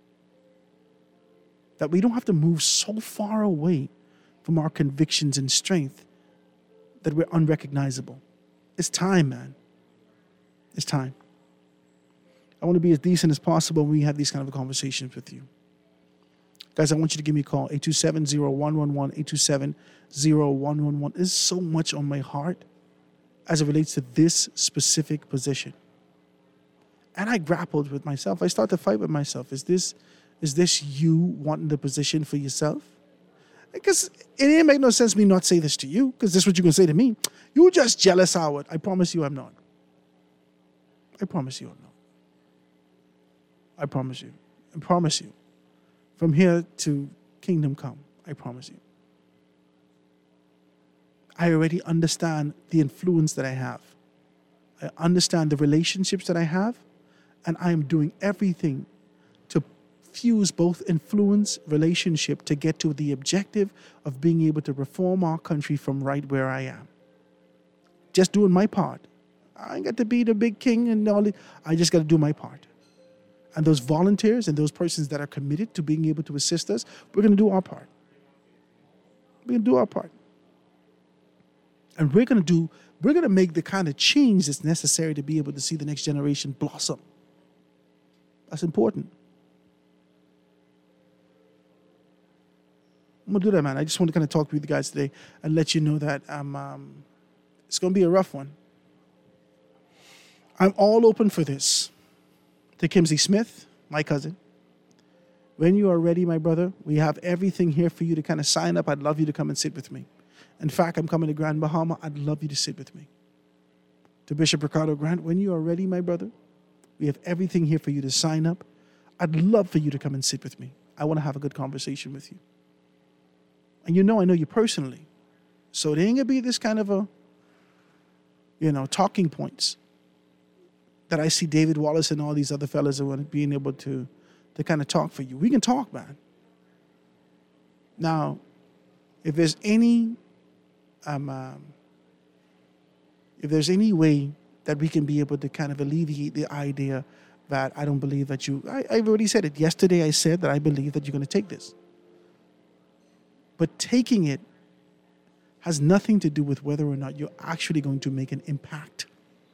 That we don't have to move so far away from our convictions and strength that we're unrecognizable. It's time, man. It's time. I want to be as decent as possible when we have these kind of conversations with you. Guys, I want you to give me a call, eight two seven, zero one one one, eight two seven, zero one one one. There's so much on my heart as it relates to this specific position. And I grappled with myself. I started to fight with myself. Is this, is this you wanting the position for yourself? Because it ain't make no sense me not say this to you, because this is what you're going to say to me. You just jealous, Howard. I promise you I'm not. I promise you I'm not. I promise you. I promise you. From here to kingdom come, I promise you. I already understand the influence that I have. I understand the relationships that I have, and I am doing everything to fuse both influence, relationship, to get to the objective of being able to reform our country from right where I am. Just doing my part. I ain't got to be the big king and all it. I just got to do my part. And those volunteers and those persons that are committed to being able to assist us, we're going to do our part. We're going to do our part. And we're going to do, we're going to make the kind of change that's necessary to be able to see the next generation blossom. That's important. I'm going to do that, man. I just want to kind of talk with you guys today and let you know that um, um, it's going to be a rough one. I'm all open for this. To Kimsey Smith, my cousin. When you are ready, my brother, we have everything here for you to kind of sign up. I'd love you to come and sit with me. In fact, I'm coming to Grand Bahama. I'd love you to sit with me. To Bishop Ricardo Grant, when you are ready, my brother, we have everything here for you to sign up. I'd love for you to come and sit with me. I want to have a good conversation with you. And you know I know you personally. So there ain't going to be this kind of a, you know, talking points that I see David Wallace and all these other fellas are being able to, to kind of talk for you. We can talk, man. Now, if there's any, um, um, if there's any way that we can be able to kind of alleviate the idea that I don't believe that you, I, I've already said it. Yesterday I said that I believe that you're going to take this. But taking it has nothing to do with whether or not you're actually going to make an impact.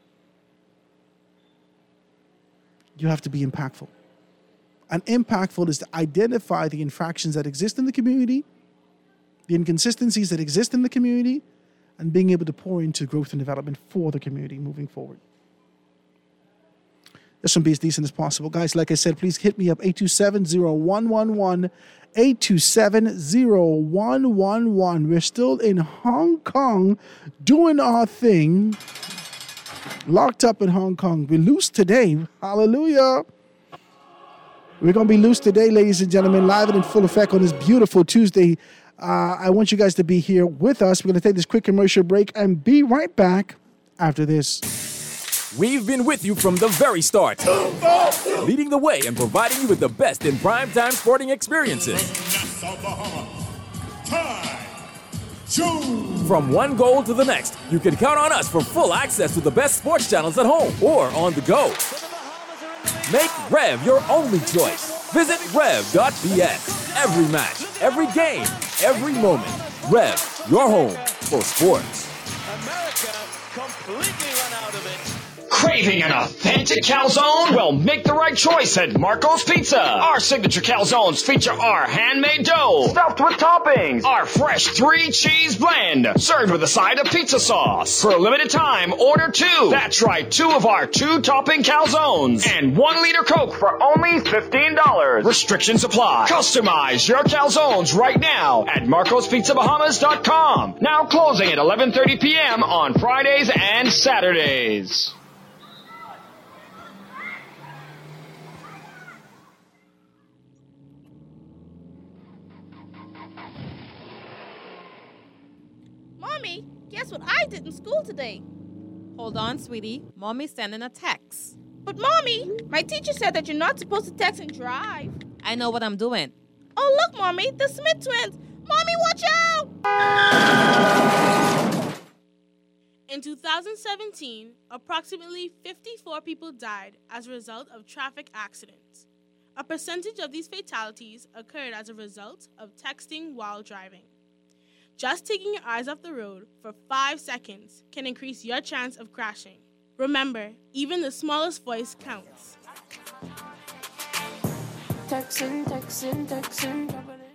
You have to be impactful. And impactful is to identify the infractions that exist in the community, the inconsistencies that exist in the community, and being able to pour into growth and development for the community moving forward. This one be as decent as possible. Guys, like I said, please hit me up, eight two seven, zero one one one, eight two seven, zero one one one. We're still in Hong Kong doing our thing. Locked up in Hong Kong. We're loose today. Hallelujah. We're going to be loose today, ladies and gentlemen, live and in full effect on this beautiful Tuesday. Uh, I want you guys to be here with us. We're going to take this quick commercial break and be right back after this. We've been with you from the very start, leading the way and providing you with the best in primetime sporting experiences. From one goal to the next, you can count on us for full access to the best sports channels at home or on the go. Make Rev your only choice. Visit rev dot b s. Every match, every game, every moment. Rev, your home for sports. America completely run out of it. Craving an authentic calzone? Well, make the right choice at Marco's Pizza. Our signature calzones feature our handmade dough, stuffed with toppings, our fresh three-cheese blend, served with a side of pizza sauce. For a limited time, order two. That's right, two of our two-topping calzones. And one liter Coke for only fifteen dollars. Restrictions apply. Customize your calzones right now at marcos pizza bahamas dot com. Now closing at eleven thirty p.m. on Fridays and Saturdays. Mommy, guess what I did in school today? Hold on, sweetie. Mommy's sending a text. But Mommy, my teacher said that you're not supposed to text and drive. I know what I'm doing. Oh, look, Mommy, the Smith twins. Mommy, watch out! In two thousand seventeen, approximately fifty-four people died as a result of traffic accidents. A percentage of these fatalities occurred as a result of texting while driving. Just taking your eyes off the road for five seconds can increase your chance of crashing. Remember, even the smallest voice counts. Texting, texting, texting.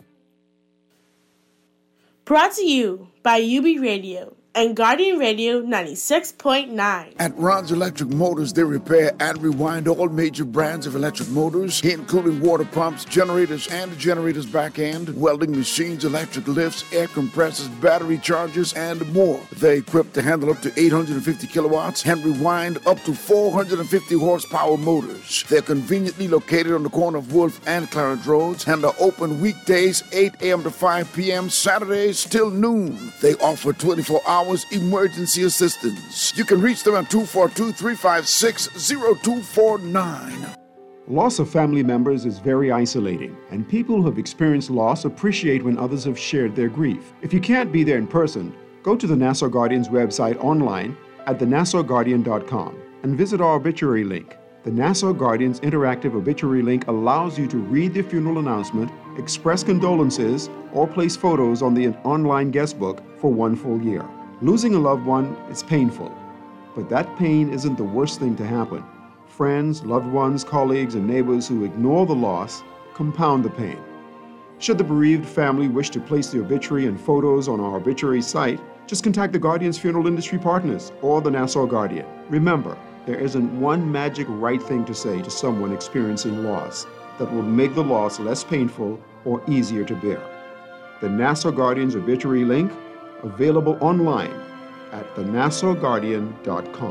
Brought to you by U B Radio and Guardian Radio ninety-six point nine. At Ron's Electric Motors, they repair and rewind all major brands of electric motors, including water pumps, generators and the generator's back end, welding machines, electric lifts, air compressors, battery chargers, and more. They're equipped to handle up to eight hundred fifty kilowatts and rewind up to four hundred fifty horsepower motors. They're conveniently located on the corner of Wolf and Clarence Roads and are open weekdays eight a.m. to five p.m., Saturdays till noon. They offer twenty-four hours emergency assistance. You can reach them at two four two, three five six, zero two four nine. Loss of family members is very isolating, and people who have experienced loss appreciate when others have shared their grief. If you can't be there in person, go to the Nassau Guardian's website online at the nassau guardian dot com and visit our obituary link. The Nassau Guardian's interactive obituary link allows you to read the funeral announcement, express condolences, or place photos on the online guest book for one full year. Losing a loved one is painful, but that pain isn't the worst thing to happen. Friends, loved ones, colleagues, and neighbors who ignore the loss compound the pain. Should the bereaved family wish to place the obituary and photos on our obituary site, just contact the Guardian's funeral industry partners or the Nassau Guardian. Remember, there isn't one magic right thing to say to someone experiencing loss that will make the loss less painful or easier to bear. The Nassau Guardian's obituary link, available online at the nassau guardian dot com.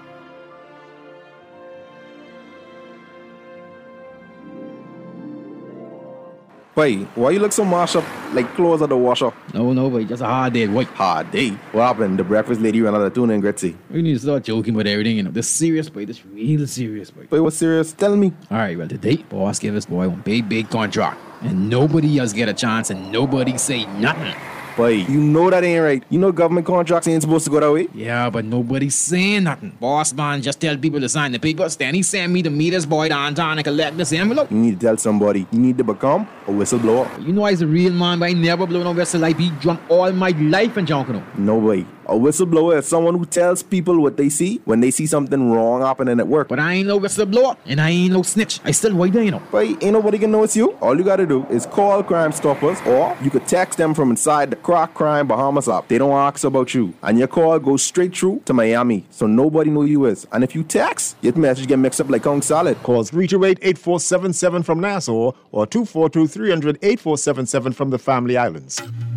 Boy, why you look so mashed up like clothes at the washer? No, no, boy, just a hard day, boy. Hard day? What happened? The breakfast lady ran out of tuna and gritty. We need to start joking about everything, you know. This serious, boy. This real serious, boy. Boy, what's serious? Tell me. All right, well, today, boss gave us, boy, one big, big contract. And nobody else get a chance and nobody say nothing. Boy, you know that ain't right. You know government contracts ain't supposed to go that way. Yeah, but nobody's saying nothing. Boss man just tell people to sign the papers. Then he send me to meet this boy downtown and collect this envelope. You need to tell somebody. You need to become a whistleblower. You know I's a real man, but I never blow no whistle. I be drunk all my life and junk, you know. No way. A whistleblower is someone who tells people what they see when they see something wrong happening at work. But I ain't no whistleblower, and I ain't no snitch. I still white there, you know. But ain't nobody can know it's you. All you gotta do is call Crime Stoppers, or you could text them from inside the Crack Crime Bahamas app. They don't ask about you, and your call goes straight through to Miami, so nobody know you is. And if you text, your message get mixed up like Kong Salad. Call three two eight, eight four seven seven from Nassau or two four two, three hundred, eight four seven seven from the Family Islands.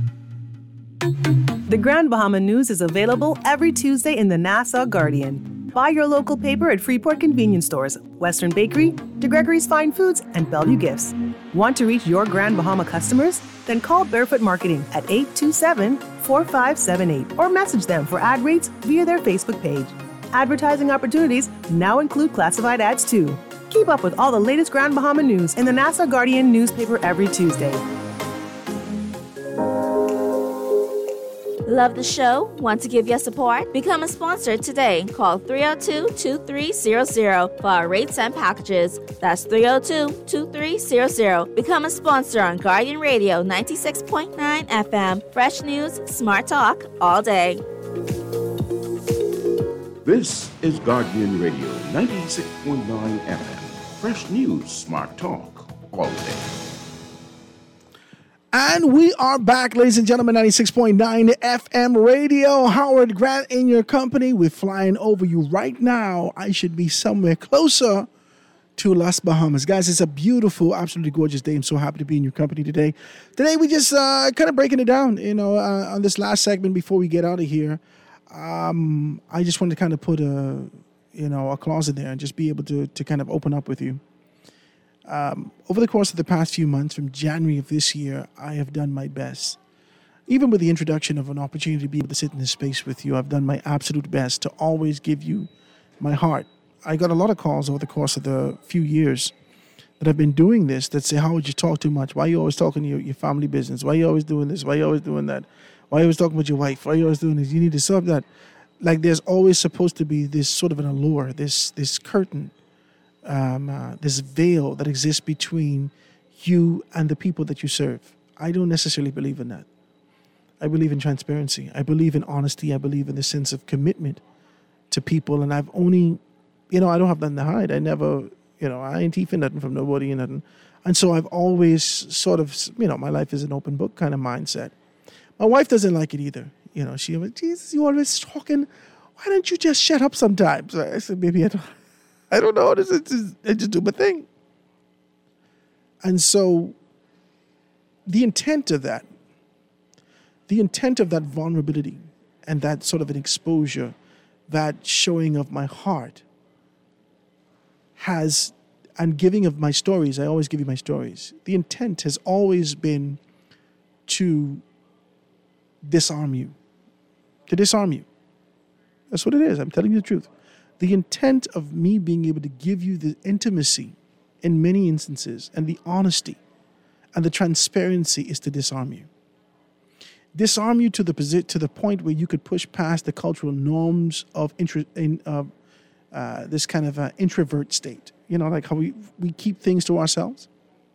The Grand Bahama News is available every Tuesday in the Nassau Guardian. Buy your local paper at Freeport convenience stores, Western Bakery, DeGregory's Fine Foods, and Bellevue Gifts. Want to reach your Grand Bahama customers? Then call Barefoot Marketing at eight two seven, four five seven eight or message them for ad rates via their Facebook page. Advertising opportunities now include classified ads too. Keep up with all the latest Grand Bahama news in the Nassau Guardian newspaper every Tuesday. Love the show? Want to give your support? Become a sponsor today. Call three oh two, two three zero zero for our rates and packages. That's three oh two, two three zero zero. Become a sponsor on Guardian Radio ninety-six point nine F M. Fresh news, smart talk, all day. This is Guardian Radio ninety-six point nine F M. Fresh news, smart talk, all day. And we are back, ladies and gentlemen, ninety-six point nine F M radio. Howard Grant in your company. We're flying over you right now. I should be somewhere closer to Las Bahamas. Guys, it's a beautiful, absolutely gorgeous day. I'm so happy to be in your company today. Today, we just uh, kind of breaking it down, you know, uh, on this last segment before we get out of here. Um, I just wanted to kind of put a, you know, a clause in there and just be able to, to kind of open up with you. Um, over the course of the past few months, from January of this year, I have done my best. Even with the introduction of an opportunity to be able to sit in this space with you, I've done my absolute best to always give you my heart. I got a lot of calls over the course of the few years that I've been doing this that say, how would you talk too much? Why are you always talking to your, your family business? Why are you always doing this? Why are you always doing that? Why are you always talking about your wife? Why are you always doing this? You need to stop that. like there's always supposed to be this sort of an allure, this this curtain, um, uh, this veil that exists between you and the people that you serve. I don't necessarily believe in that. I believe in transparency. I believe in honesty. I believe in the sense of commitment to people. And I've only, you know, I don't have nothing to hide. I never, you know, I ain't teething nothing from nobody and nothing. And so I've always sort of, you know, my life is an open book kind of mindset. My wife doesn't like it either. You know, she was, Jesus, you always talking. Why don't you just shut up sometimes? I said, maybe I don't, I don't know. This is just, I just do my thing. And so the intent of that, the intent of that vulnerability and that sort of an exposure, that showing of my heart has, and giving of my stories, I always give you my stories. The intent has always been to disarm you, to disarm you. That's what it is. I'm telling you the truth. The intent of me being able to give you the intimacy in many instances and the honesty and the transparency is to disarm you. Disarm you to the posi- to the point where you could push past the cultural norms of intro- in, uh, uh, this kind of uh, introvert state. You know, like how we, we keep things to ourselves.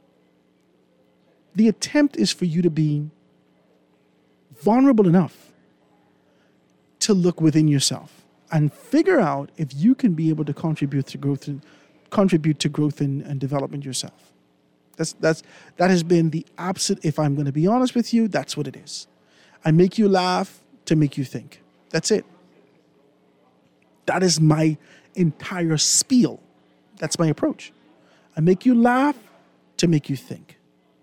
The attempt is for you to be vulnerable enough to look within yourself and figure out if you can be able to contribute to growth, and, contribute to growth and, and development yourself. That's that's that has been the opposite. If I'm going to be honest with you, that's what it is. I make you laugh to make you think. That's it. That is my entire spiel. That's my approach. I make you laugh to make you think.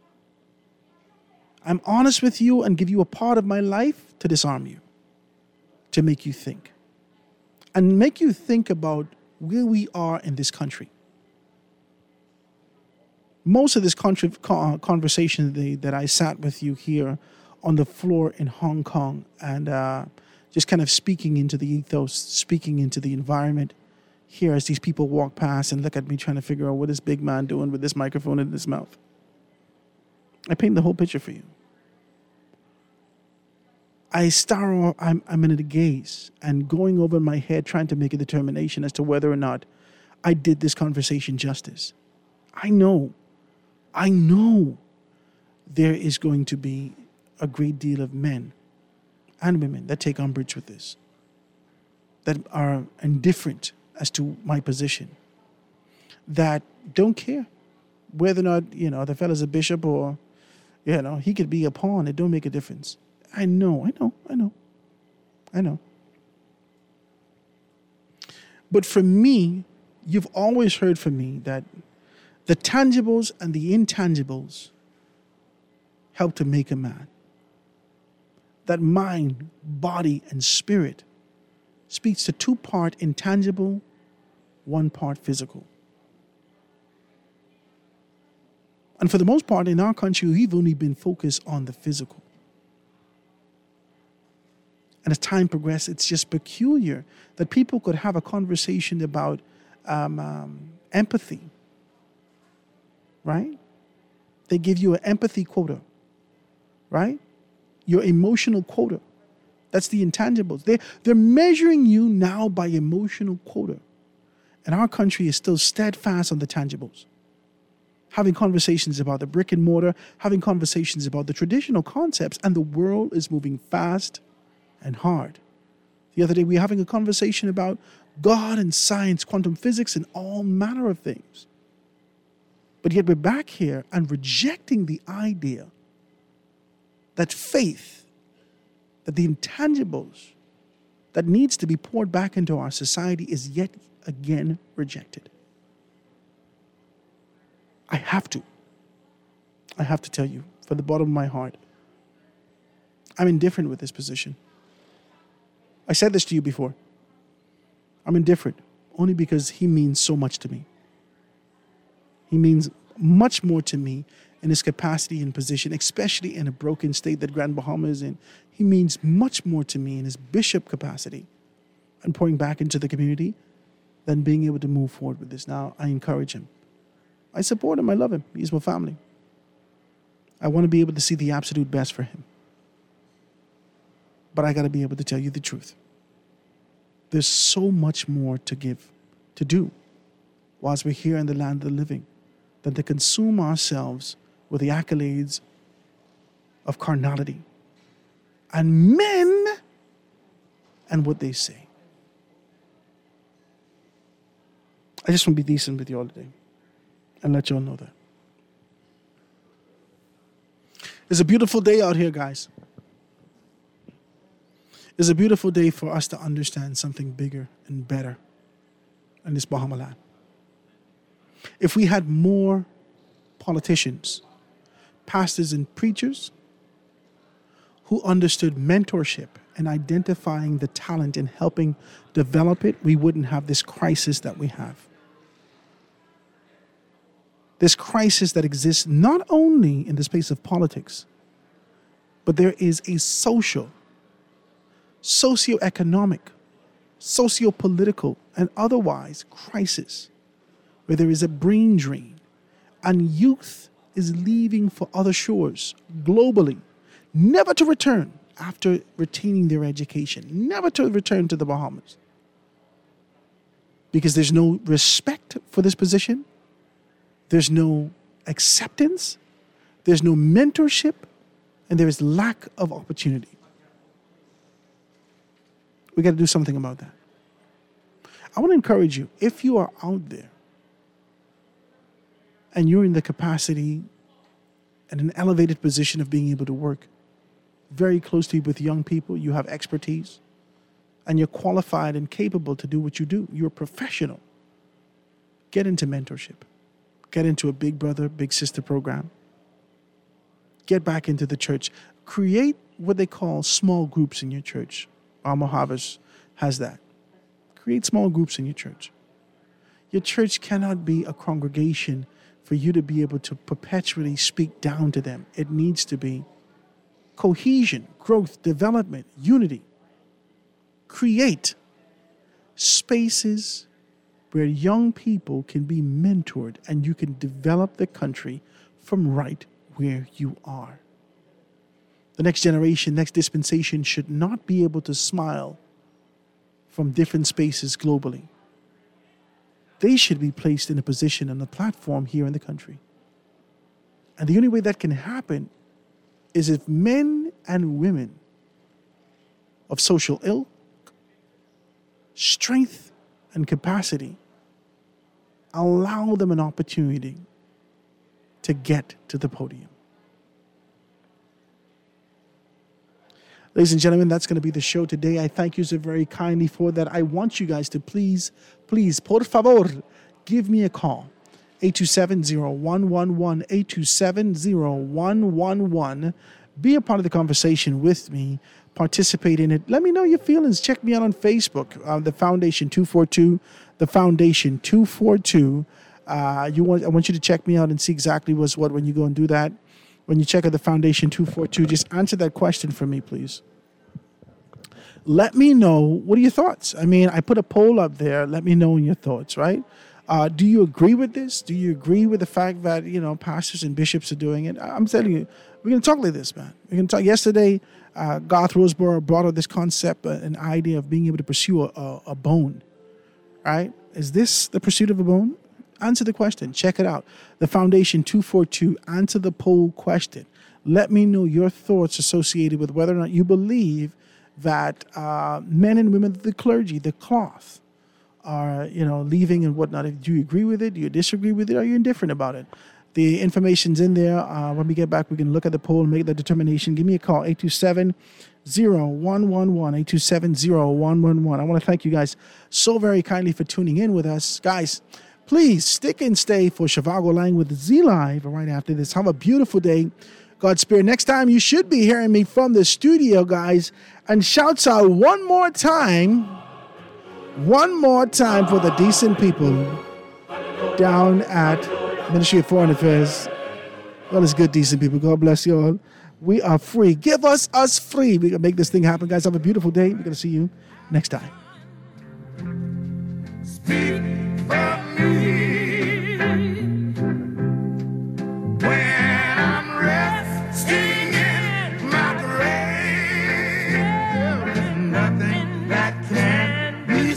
I'm honest with you and give you a part of my life to disarm you, to make you think. And make you think about where we are in this country. Most of this conversation today that I sat with you here on the floor in Hong Kong and uh, just kind of speaking into the ethos, speaking into the environment here as these people walk past and look at me trying to figure out what this big man doing with this microphone in his mouth. I paint the whole picture for you. I start off, I'm, I'm in a gaze and going over in my head trying to make a determination as to whether or not I did this conversation justice. I know, I know there is going to be a great deal of men and women that take umbrage with this, that are indifferent as to my position, that don't care whether or not, you know, the fella's a bishop or, you know, he could be a pawn. It don't make a difference. I know, I know, I know, I know. But for me, you've always heard from me that the tangibles and the intangibles help to make a man. That mind, body, and spirit speaks to two part intangible, one part physical. And for the most part, in our country, we've only been focused on the physical. And as time progresses, it's just peculiar that people could have a conversation about um, um, empathy, right? They give you an empathy quota, right? Your emotional quota. That's the intangibles. They, they're measuring you now by emotional quota. And our country is still steadfast on the tangibles. Having conversations about the brick and mortar, having conversations about the traditional concepts, and the world is moving fast and hard. The other day, we were having a conversation about God and science, quantum physics, and all manner of things. But yet we're back here and rejecting the idea that faith, that the intangibles that needs to be poured back into our society is yet again rejected. I have to. I have to tell you, from the bottom of my heart, I'm indifferent with this position. I said this to you before. I'm indifferent only because he means so much to me. He means much more to me in his capacity and position, especially in a broken state that Grand Bahama is in. He means much more to me in his bishop capacity and pouring back into the community than being able to move forward with this. Now, I encourage him. I support him. I love him. He's my family. I want to be able to see the absolute best for him. But I got to be able to tell you the truth. There's so much more to give, to do, whilst we're here in the land of the living, than to consume ourselves with the accolades of carnality and men and what they say. I just want to be decent with you all today and let you all know that. It's a beautiful day out here, guys. It's a beautiful day for us to understand something bigger and better in this Bahama land. If we had more politicians, pastors and preachers who understood mentorship and identifying the talent and helping develop it, we wouldn't have this crisis that we have. This crisis that exists not only in the space of politics, but there is a social, socioeconomic, socio-political, and otherwise crisis where there is a brain drain and youth is leaving for other shores globally, never to return after retaining their education, never to return to the Bahamas. Because there's no respect for this position, there's no acceptance, there's no mentorship, and there is lack of opportunity. We got to do something about that. I want to encourage you, if you are out there and you're in the capacity and an elevated position of being able to work very closely with young people, you have expertise, and you're qualified and capable to do what you do, you're a professional, get into mentorship. Get into a big brother, big sister program. Get back into the church. Create what they call small groups in your church. Alma Harvest has that. Create small groups in your church. Your church cannot be a congregation for you to be able to perpetually speak down to them. It needs to be cohesion, growth, development, unity. Create spaces where young people can be mentored and you can develop the country from right where you are. The next generation, next dispensation should not be able to smile from different spaces globally. They should be placed in a position and a platform here in the country. And the only way that can happen is if men and women of social ilk, strength, and capacity allow them an opportunity to get to the podium. Ladies and gentlemen, that's going to be the show today. I thank you so very kindly for that. I want you guys to please, please, por favor, give me a call. eight two seven, zero one one one, eight two seven, zero one one one. Be a part of the conversation with me. Participate in it. Let me know your feelings. Check me out on Facebook, uh, the Foundation two forty-two, the Foundation two forty-two. Uh, you want? I want you to check me out and see exactly what's what when you go and do that. When you check out the Foundation two forty-two, just answer that question for me, please. Let me know, what are your thoughts? I mean, I put a poll up there. Let me know your thoughts, right? Uh, do you agree with this? Do you agree with the fact that, you know, pastors and bishops are doing it? I'm telling you, we're going to talk like this, man. We're going to talk. Yesterday, uh, Garth Roseborough brought up this concept, uh, an idea of being able to pursue a, a, a bone, right? Is this the pursuit of a bone? Answer the question. Check it out. The Foundation two forty-two, answer the poll question. Let me know your thoughts associated with whether or not you believe that uh, men and women of the clergy, the cloth, are, you know, leaving and whatnot. Do you agree with it? Do you disagree with it? Are you indifferent about it? The information's in there. Uh, when we get back, we can look at the poll and make the determination. Give me a call, eight two seven, zero one one one, eight two seven, zero one one one. I want to thank you guys so very kindly for tuning in with us. Guys, please stick and stay for Shivago Lang with Z Live right after this. Have a beautiful day. Godspeed. Next time, you should be hearing me from the studio, guys. And shouts out one more time, one more time for the decent people down at Ministry of Foreign Affairs. Well, it's good, decent people. God bless you all. We are free. Give us us free. We can make this thing happen, guys. Have a beautiful day. We're going to see you next time. Speak for me when I'm resting in my grave. There's nothing that can be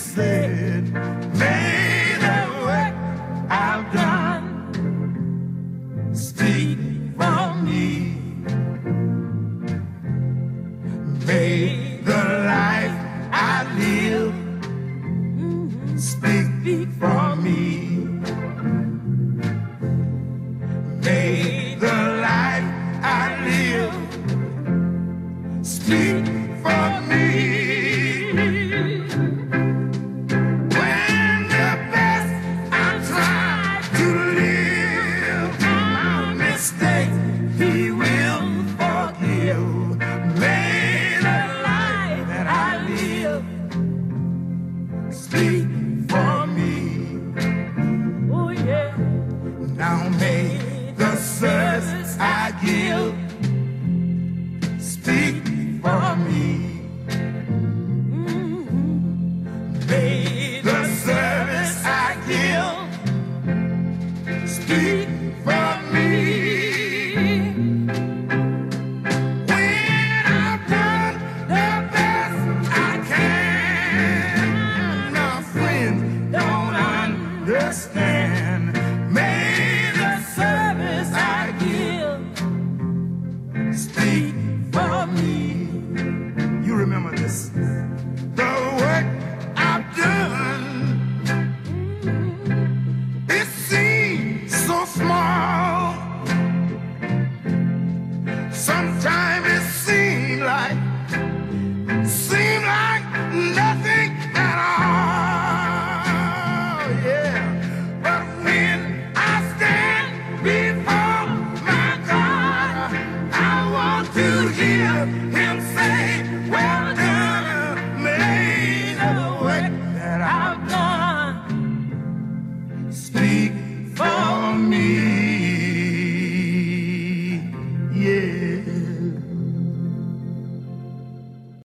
want to hear him say, well done, made of the work that I've done. Speak